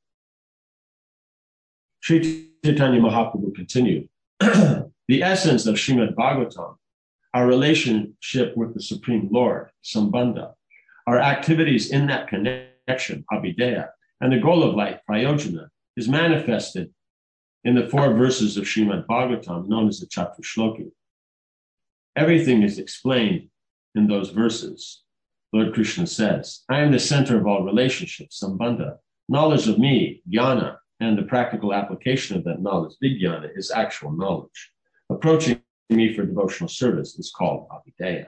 Sri Chaitanya Mahaprabhu continued, the essence of Srimad Bhagavatam our relationship with the Supreme Lord, Sambandha, our activities in that connection, Abhideya, and the goal of life, Prayojana, is manifested in the four verses of Srimad Bhagavatam, known as the Chaturshloki. Everything is explained in those verses. Lord Krishna says, I am the center of all relationships, Sambandha. Knowledge of me, jnana, and the practical application of that knowledge, vijnana, is actual knowledge. Approaching me for devotional service is called Abhideya.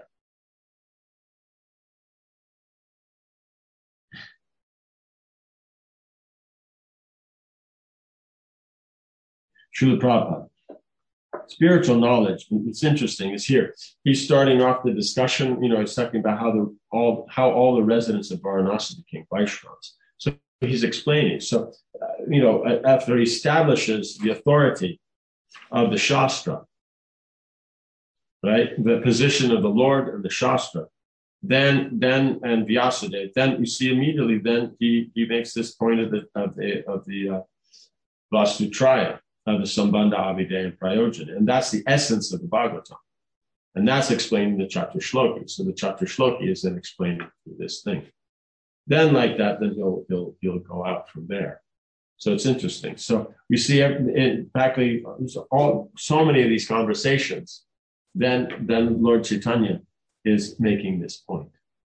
Srila Prabhupada. Spiritual knowledge, it's interesting, is here. He's starting off the discussion, you know, he's talking about how the all how all the residents of Varanasi became Vaishnavas. So he's explaining. So, uh, you know, after he establishes the authority of the Shastra, right, the position of the Lord and the Shastra, then, then, and Vyasadeva, then you see immediately, then he, he makes this point of the, of the, of the uh, Vastutraya, of the Sambandha, Abhideya, and Prayojana. And that's the essence of the Bhagavatam. And that's explaining the Chaturshloki. So the Chaturshloki is then explaining this thing. Then like that, then he'll, he'll, he'll go out from there. So it's interesting. So we see in practically all, so many of these conversations, then, then Lord Chaitanya is making this point.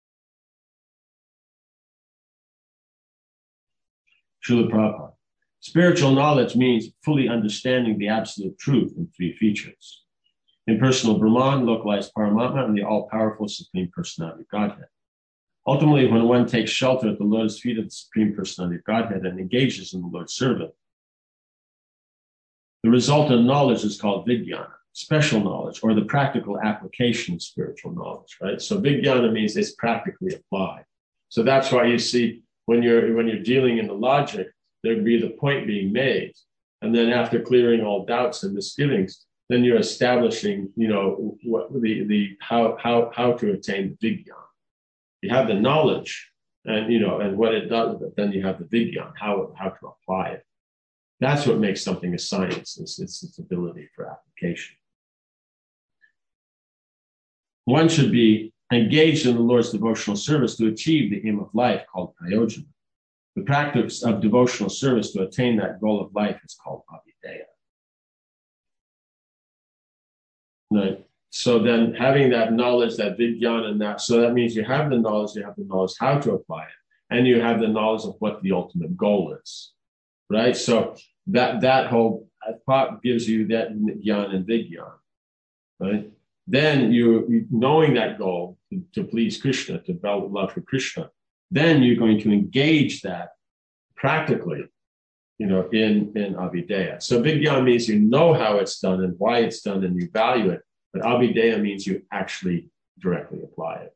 Srila Prabhupada. Spiritual knowledge means fully understanding the absolute truth in three features: impersonal Brahman, localized Paramatma, and the all-powerful Supreme Personality of Godhead. Ultimately, when one takes shelter at the lotus feet of the Supreme Personality of Godhead and engages in the Lord's service, the resultant knowledge is called Vijnana, special knowledge, or the practical application of spiritual knowledge, right? So Vijnana means it's practically applied. So that's why you see when you're when you're dealing in the logic, there'd be the point being made. And then after clearing all doubts and misgivings, then you're establishing, you know, what the, the how how how to attain the Vijnana. You have the knowledge and, you know, and what it does, but then you have the Vijnana, how, how to apply it. That's what makes something a science, is its, its ability for application. One should be engaged in the Lord's devotional service to achieve the aim of life called Prayojana. The practice of devotional service to attain that goal of life is called Abhideya. Right. So then having that knowledge, that Vijnana, and that, so that means you have the knowledge, you have the knowledge how to apply it, and you have the knowledge of what the ultimate goal is, right? So that, that whole thought gives you that Jnana and Vijnana, right? Then you, knowing that goal to, to please Krishna, to develop love for Krishna, then you're going to engage that practically, you know, in, in Abhideya. So Vijnana means you know how it's done and why it's done and you value it. But Abhideya means you actually directly apply it.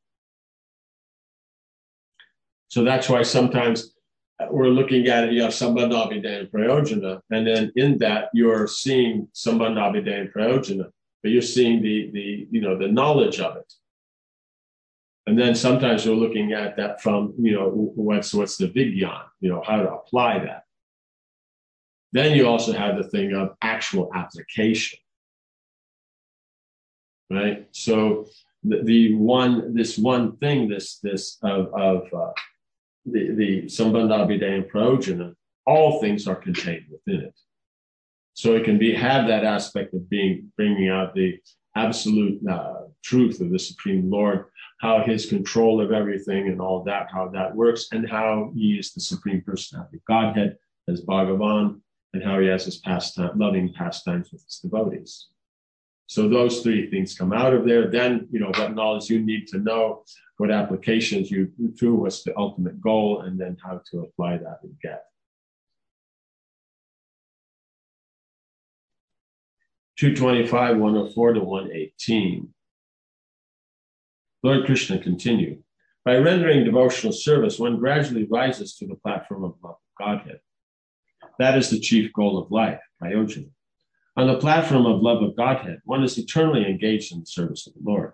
So that's why sometimes we're looking at it, you have Sambandha, Abhideya, and Prayojana, and then in that you're seeing Sambandha, Abhideya, and Prayojana, but you're seeing the, the, you know, the knowledge of it. And then sometimes we're looking at that from, you know, what's, what's the Vijnana, you know, how to apply that. Then you also have the thing of actual application. Right. So the, the one, this one thing, this, this of, of uh, the, the Sambandha, Abhideya, and Prayojana, all things are contained within it. So it can be, have that aspect of being, bringing out the absolute uh, truth of the Supreme Lord, how his control of everything and all that, how that works, and how he is the Supreme Personality of Godhead as Bhagavan, and how he has his pastime, loving pastimes with his devotees. So those three things come out of there. Then, you know, what knowledge you need to know, what applications you do, what's the ultimate goal, and then how to apply that and get. two twenty-five, one oh four to one eighteen. Lord Krishna continued, by rendering devotional service, one gradually rises to the platform of love of Godhead. That is the chief goal of life, Prayojana. On the platform of love of Godhead, one is eternally engaged in the service of the Lord.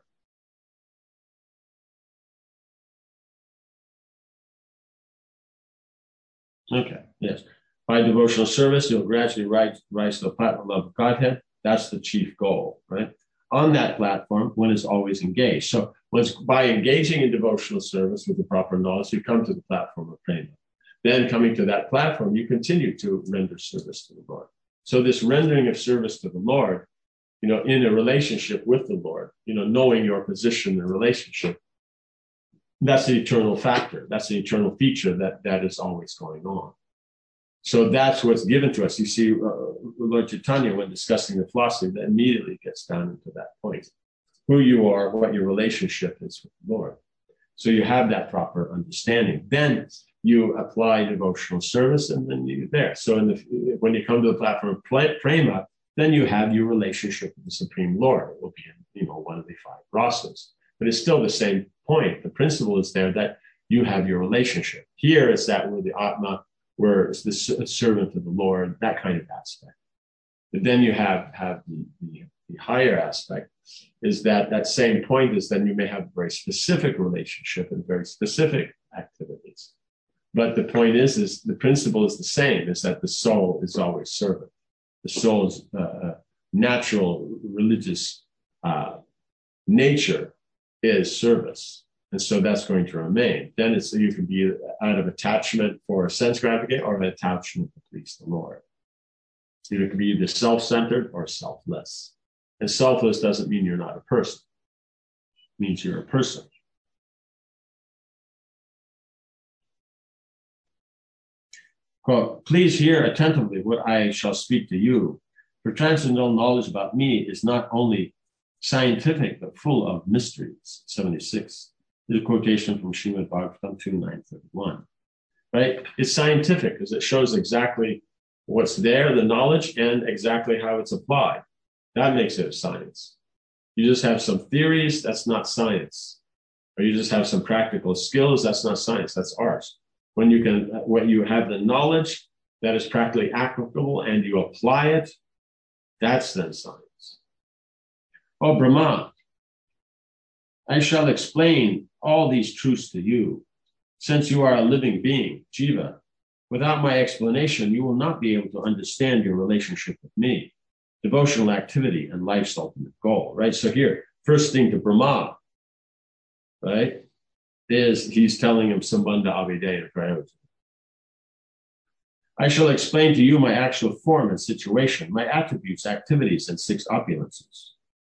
Okay, yes. By devotional service, you'll gradually rise, rise to the platform of love of Godhead. That's the chief goal, right? On that platform, one is always engaged. So once by engaging in devotional service with the proper knowledge, you come to the platform of prema. Then coming to that platform, you continue to render service to the Lord. So this rendering of service to the Lord, you know, in a relationship with the Lord, you know, knowing your position in the relationship, that's the eternal factor. That's the eternal feature that, that is always going on. So that's what's given to us. You see, uh, Lord Chaitanya, when discussing the philosophy, that immediately gets down into that point. Who you are, what your relationship is with the Lord. So you have that proper understanding. Then you apply devotional service, and then you're there. So in the, when you come to the platform of prema, then you have your relationship with the Supreme Lord. It will be in, you know, one of the five rasas. But it's still the same point. The principle is there that you have your relationship. Here is that where the Atma, where it's the servant of the Lord, that kind of aspect. But then you have, have the, the, the higher aspect, is that that same point is then you may have a very specific relationship and very specific activities. But the point is, is the principle is the same, is that the soul is always servant. The soul's uh, natural religious uh, nature is service. And so that's going to remain. Then it's you can be out of attachment for sense gratification or an attachment to please the Lord. So you can be either self-centered or selfless. And selfless doesn't mean you're not a person. It means you're a person. Quote, please hear attentively what I shall speak to you. For transcendental knowledge about me is not only scientific, but full of mysteries. seventy-six. This is a quotation from Srimad Bhagavatam two nine thirty-one. Right? It's scientific because it shows exactly what's there, the knowledge, and exactly how it's applied. That makes it a science. You just have some theories, that's not science. Or you just have some practical skills, that's not science, that's art. When you can, when you have the knowledge that is practically applicable and you apply it, that's then science. Oh, Brahma, I shall explain all these truths to you. Since you are a living being, Jiva, without my explanation, you will not be able to understand your relationship with me, devotional activity, and life's ultimate goal, right? So here, first thing to Brahma, right, is he's telling him Sambandha Abhideya Prayoja. I shall explain to you my actual form and situation, my attributes, activities, and six opulences.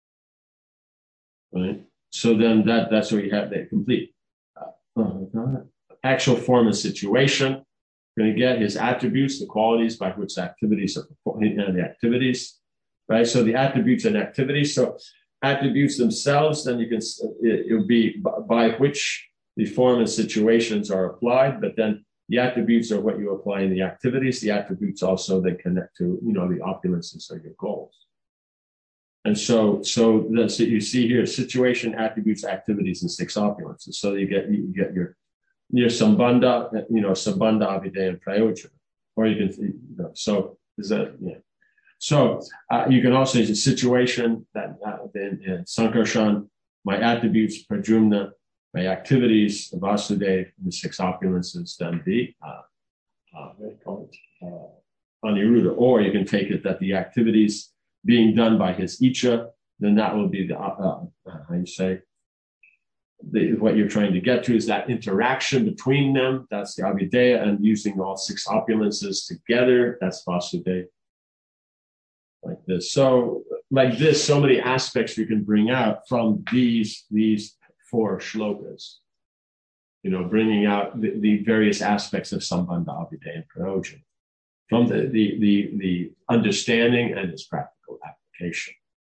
Right? So then that, that's where you have that complete. Uh, actual form and situation. You're going to get his attributes, the qualities by which activities are performed, and the activities, right? So the attributes and activities. So attributes themselves, then you can, it, it would be by which the form and situations are applied, but then the attributes are what you apply in the activities. The attributes also, they connect to, you know, the opulences of your goals. And so, so that's what you see here, situation, attributes, activities, and six opulences. So you get, you get your, your Sambandha, you know, Sambandha, Abhideya, and Prayojana. Or you can, you know, so is that, yeah. So uh, you can also use a situation that, uh, in, in Sankarshan, my attributes, Prajumna, my activities, Vasudeva, and the six opulences, then the, uh, uh, what do you call it, uh, Aniruddha. Or you can take it that the activities being done by his Icha, then that will be the, uh, uh, how you say, the, what you're trying to get to is that interaction between them. That's the Abhideya, and using all six opulences together, that's Vasudeva. Like this. So, like this, so many aspects you can bring out from these, these four shlokas. You know, bringing out the, the various aspects of Sambandha, Abhideya, and Prayojana from the, the, the, the understanding and its practical application.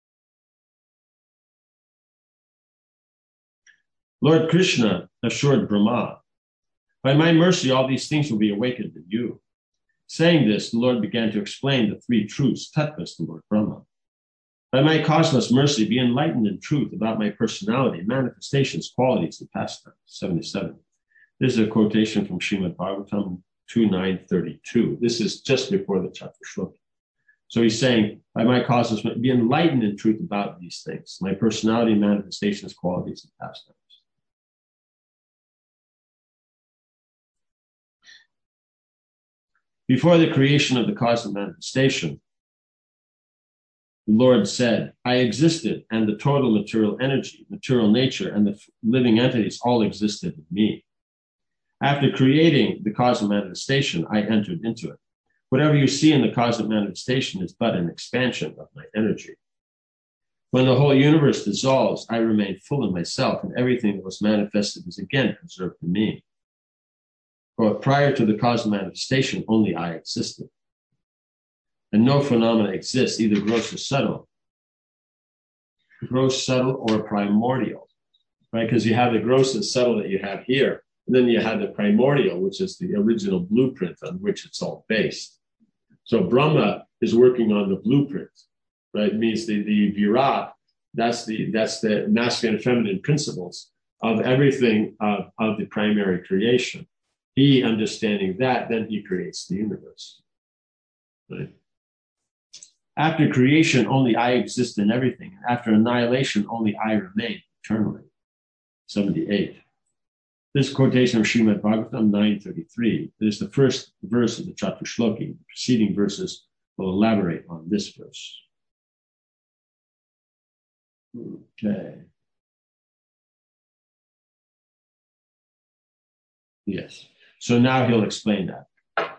Lord Krishna assured Brahma, by my mercy, all these things will be awakened in you. Saying this, the Lord began to explain the three truths, tattvas, to Lord Brahma. By my causeless mercy, be enlightened in truth about my personality, manifestations, qualities, and pastimes. seventy-seven. This is a quotation from Srimad Bhagavatam two nine thirty-two. This is just before the chapter shloka. So he's saying, by my causeless mercy, be enlightened in truth about these things, my personality, manifestations, qualities, and pastimes. Before the creation of the cosmic manifestation, The Lord said, I existed, and the total material energy, material nature, and the living entities all existed in me. After creating the cosmic manifestation, I entered into it. Whatever you see in the cosmic manifestation is but an expansion of my energy. When the whole universe dissolves, I remain full in myself, and everything that was manifested is again preserved in me. For prior to the cosmic manifestation, only I existed. And no phenomena exists, either gross or subtle. Gross, subtle, or primordial, right? Because you have the gross and subtle that you have here, and then you have the primordial, which is the original blueprint on which it's all based. So Brahma is working on the blueprint, right? It means the, the Virat, that's the, that's the masculine and feminine principles of everything of, of the primary creation. He understanding that, then he creates the universe, right? After creation, only I exist in everything. After annihilation, only I remain eternally. seventy-eight. This quotation of Srimad Bhagavatam nine thirty-three is the first verse of the Chatushloki. The preceding verses will elaborate on this verse. Okay. Yes. So now he'll explain that.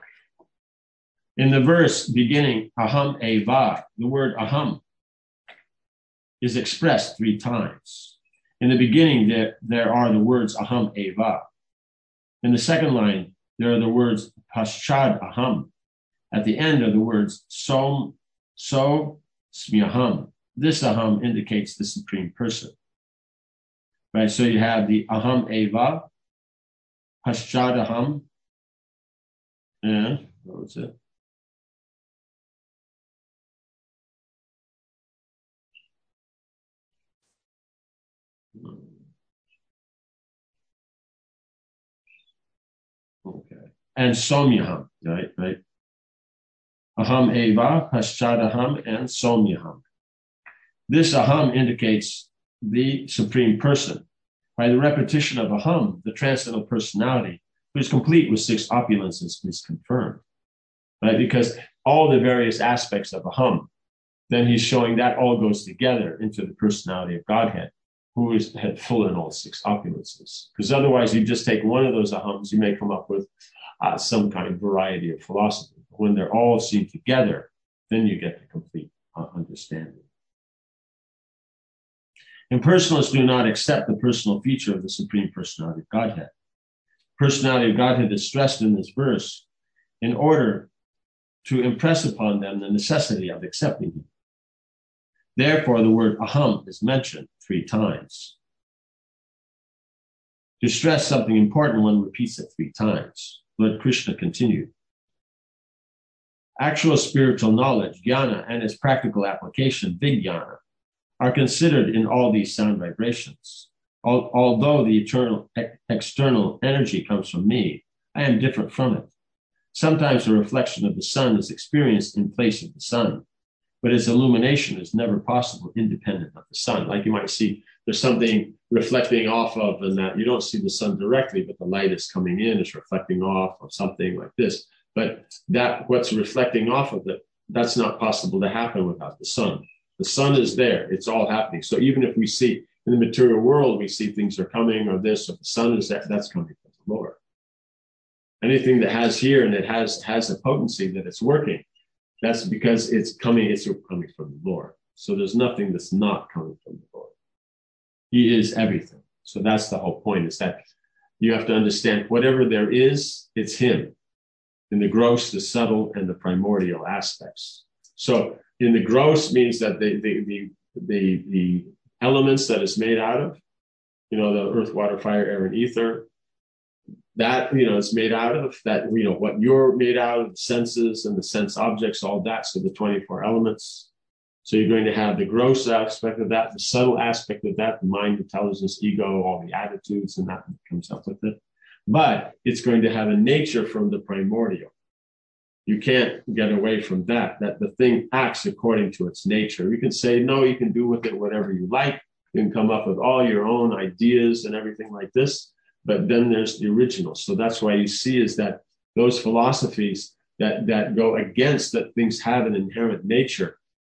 In the verse beginning, aham eva, the word aham is expressed three times. In the beginning, there, there are the words aham eva. In the second line, there are the words paschad aham. At the end are the words som, so, smyaham. This aham indicates the Supreme Person. Right, so you have the aham eva, paschad aham, and what was it? Okay. And somyaham, right? Right. Aham eva, paschadaham, and somyaham. This aham indicates the Supreme Person. By the repetition of aham, the transcendental personality, who is complete with six opulences, is confirmed. Right? Because all the various aspects of aham, then he's showing that all goes together into the personality of Godhead, who is had full in all six opulences. Because otherwise, you just take one of those ahams, you may come up with uh, some kind of variety of philosophy. But when they're all seen together, then you get the complete uh, understanding. Impersonalists do not accept the personal feature of the Supreme Personality of Godhead. Personality of Godhead is stressed in this verse in order to impress upon them the necessity of accepting him. Therefore, the word aham is mentioned three times. To stress something important, one repeats it three times. Lord Krishna continued. Actual spiritual knowledge, jnana, and its practical application, vijnana, are considered in all these sound vibrations. Al- although the eternal e- external energy comes from me, I am different from it. Sometimes the reflection of the sun is experienced in place of the sun, but its illumination is never possible independent of the sun. Like you might see, there's something reflecting off of, and that you don't see the sun directly, but the light is coming in, it's reflecting off of something like this. But that what's reflecting off of it, that's not possible to happen without the sun. The sun is there, it's all happening. So even if we see in the material world, we see things are coming or this, or the sun is there, that's coming from the Lord. Anything that has here and it has, has a potency that it's working, that's because it's coming, it's coming from the Lord. So there's nothing that's not coming from the Lord. He is everything. So that's the whole point, is that you have to understand whatever there is, it's him. In the gross, the subtle, and the primordial aspects. So in the gross means that the the the the, the elements that it's made out of, you know, the earth, water, fire, air, and ether, that, you know, it's made out of, that, you know, what you're made out of, the senses and the sense objects, all that, so the twenty-four elements. So you're going to have the gross aspect of that, the subtle aspect of that, the mind, intelligence, ego, all the attitudes, and that comes up with it. But it's going to have a nature from the primordial. You can't get away from that, that the thing acts according to its nature. You can say, no, you can do with it whatever you like. You can come up with all your own ideas and everything like this. But then there's the original. So that's why you see is that those philosophies that, that go against that things have an inherent nature,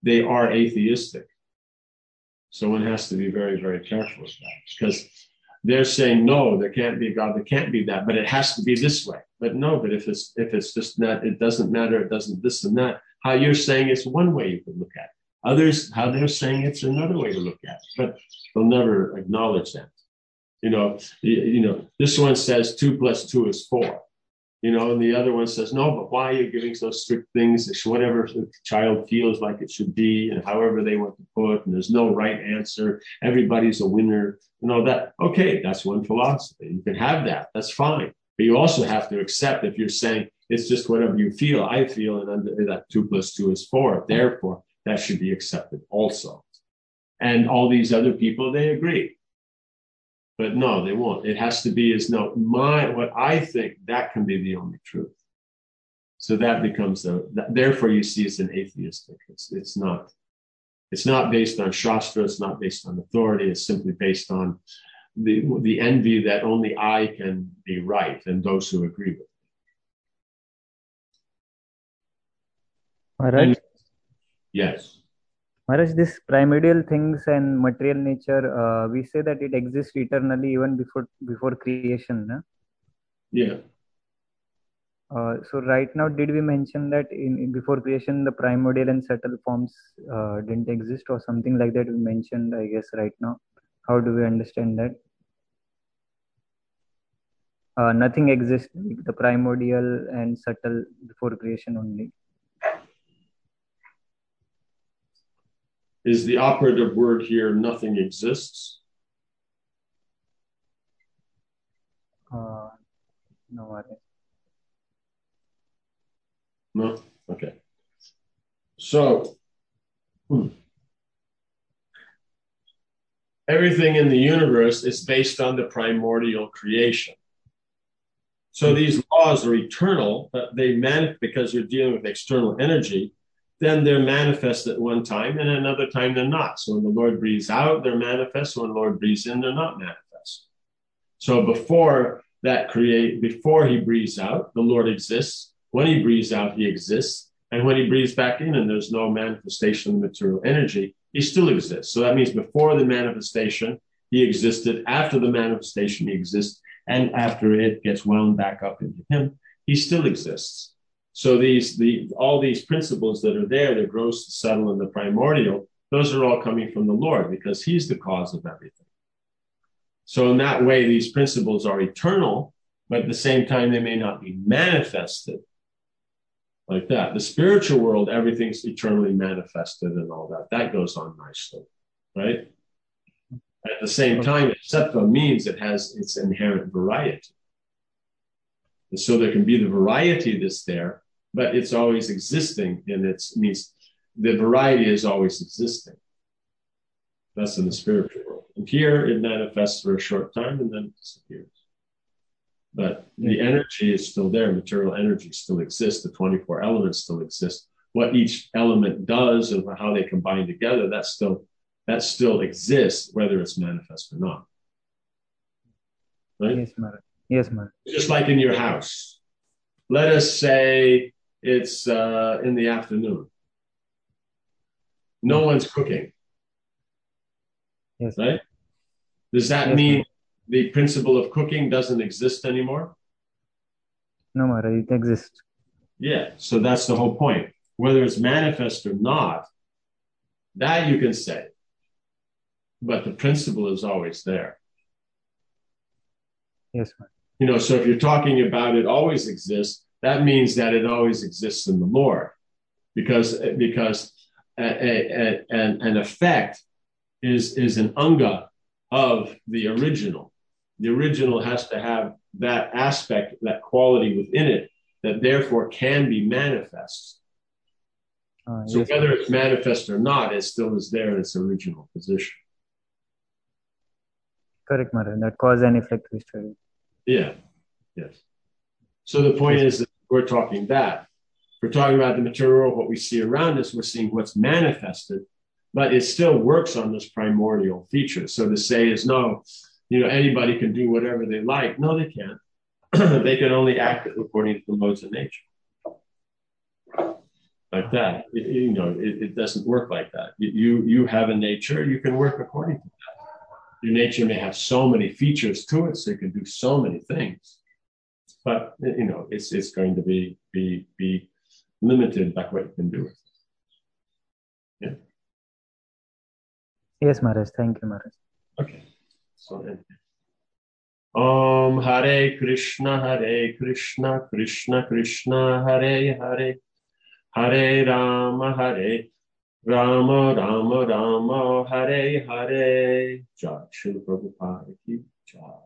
they are atheistic. So one has to be very, very careful with that, because they're saying, no, there can't be a God, there can't be that, but it has to be this way. But no, but if it's if it's just not, it doesn't matter, it doesn't this and that. How you're saying it's one way you can look at it. Others, how they're saying it's another way to look at it, but they'll never acknowledge that. You know, you, you know, this one says two plus two is four. You know, and the other one says, no, but why are you giving so strict things? It's whatever the child feels like it should be and however they want to put, and there's no right answer. Everybody's a winner and all that. Okay, that's one philosophy. You can have that. That's fine. But you also have to accept if you're saying it's just whatever you feel, I feel, and under that two plus two is four. Therefore, that should be accepted also. And all these other people, they agree. But no, they won't. It has to be as no, my, what I think, that can be the only truth. So that becomes the, that, therefore you see it's an atheistic. It's, it's not, it's not based on Shastra, it's not based on authority, it's simply based on the, the envy that only I can be right and those who agree with me.
Maharaj,
And, yes.
Maharaj, this primordial things and material nature, uh, we say that it exists eternally even before before creation. No?
Yeah.
Uh, so right now, did we mention that in, in before creation the primordial and subtle forms uh, didn't exist or something like that? We mentioned, I guess, right now. How do we understand that? Uh, nothing exists, the primordial and subtle before creation only.
Is the operative word here, nothing exists?
Uh, no, Maharaj.
No? Okay. So, hmm. everything in the universe is based on the primordial creation. So these laws are eternal, but they manifest because you're dealing with external energy. Then they're manifest at one time, and another time they're not. So when the Lord breathes out, they're manifest. When the Lord breathes in, they're not manifest. So before that create, before he breathes out, the Lord exists. When he breathes out, he exists. And when he breathes back in and there's no manifestation of material energy, he still exists. So that means before the manifestation, he existed. After the manifestation, he exists. And after it gets wound back up into him, he still exists. So these, the, all these principles that are there, the gross, the subtle, and the primordial, those are all coming from the Lord because he's the cause of everything. So in that way, these principles are eternal, but at the same time, they may not be manifested like that. The spiritual world, everything's eternally manifested and all that. That goes on nicely, right? At the same time, sattva means it has its inherent variety. And so there can be the variety that's there, but it's always existing, and it means the variety is always existing. That's in the spiritual world. And here it manifests for a short time and then it disappears. But the energy is still there. Material energy still exists. The twenty-four elements still exist. What each element does and how they combine together, that still, that still exists, whether it's manifest or not. Right?
Yes, Maharaj. Yes, Maharaj.
Just like in your house. Let us say it's uh, in the afternoon. No one's cooking.
Yes.
Right? Does that
Yes,
mean
Maharaj.
the principle of cooking doesn't exist anymore?
No, Maharaj, it exists.
Yeah, so that's the whole point. Whether it's manifest or not, that you can say. But the principle is always there.
Yes, Maharaj.
You know, so if you're talking about it always exists, that means that it always exists in the Lord. Because, because a, a, a, an, an effect is, is an anga of the original. The original has to have that aspect, that quality within it, that therefore can be manifest.
Uh,
So
yes,
whether
Maharaj.
it's manifest or not, it still is there in its original position.
Correct, Maharaj. That cause and effect we studied.
Yeah, yes. So the point
Yes.
is that we're talking that. We're talking about the material world, what we see around us, we're seeing what's manifested, but it still works on this primordial feature. So to say is no, you know, anybody can do whatever they like. No, they can't. They can only act according to the laws of nature. like that. It, you know, it, it doesn't work like that. You you have a nature, you can work according to that. Your nature may have so many features to it, so you can do so many things. But you know, it's it's going to be be be limited by what you can do. Yeah.
Yes, Maharaj. Thank you, Maharaj.
Okay. So Om Hare Krishna, Hare Krishna, Krishna Krishna, Hare Hare, Hare Rama, Hare Rama, Rama Rama, Hare Hare. Jai Srila Prabhupada ki jai.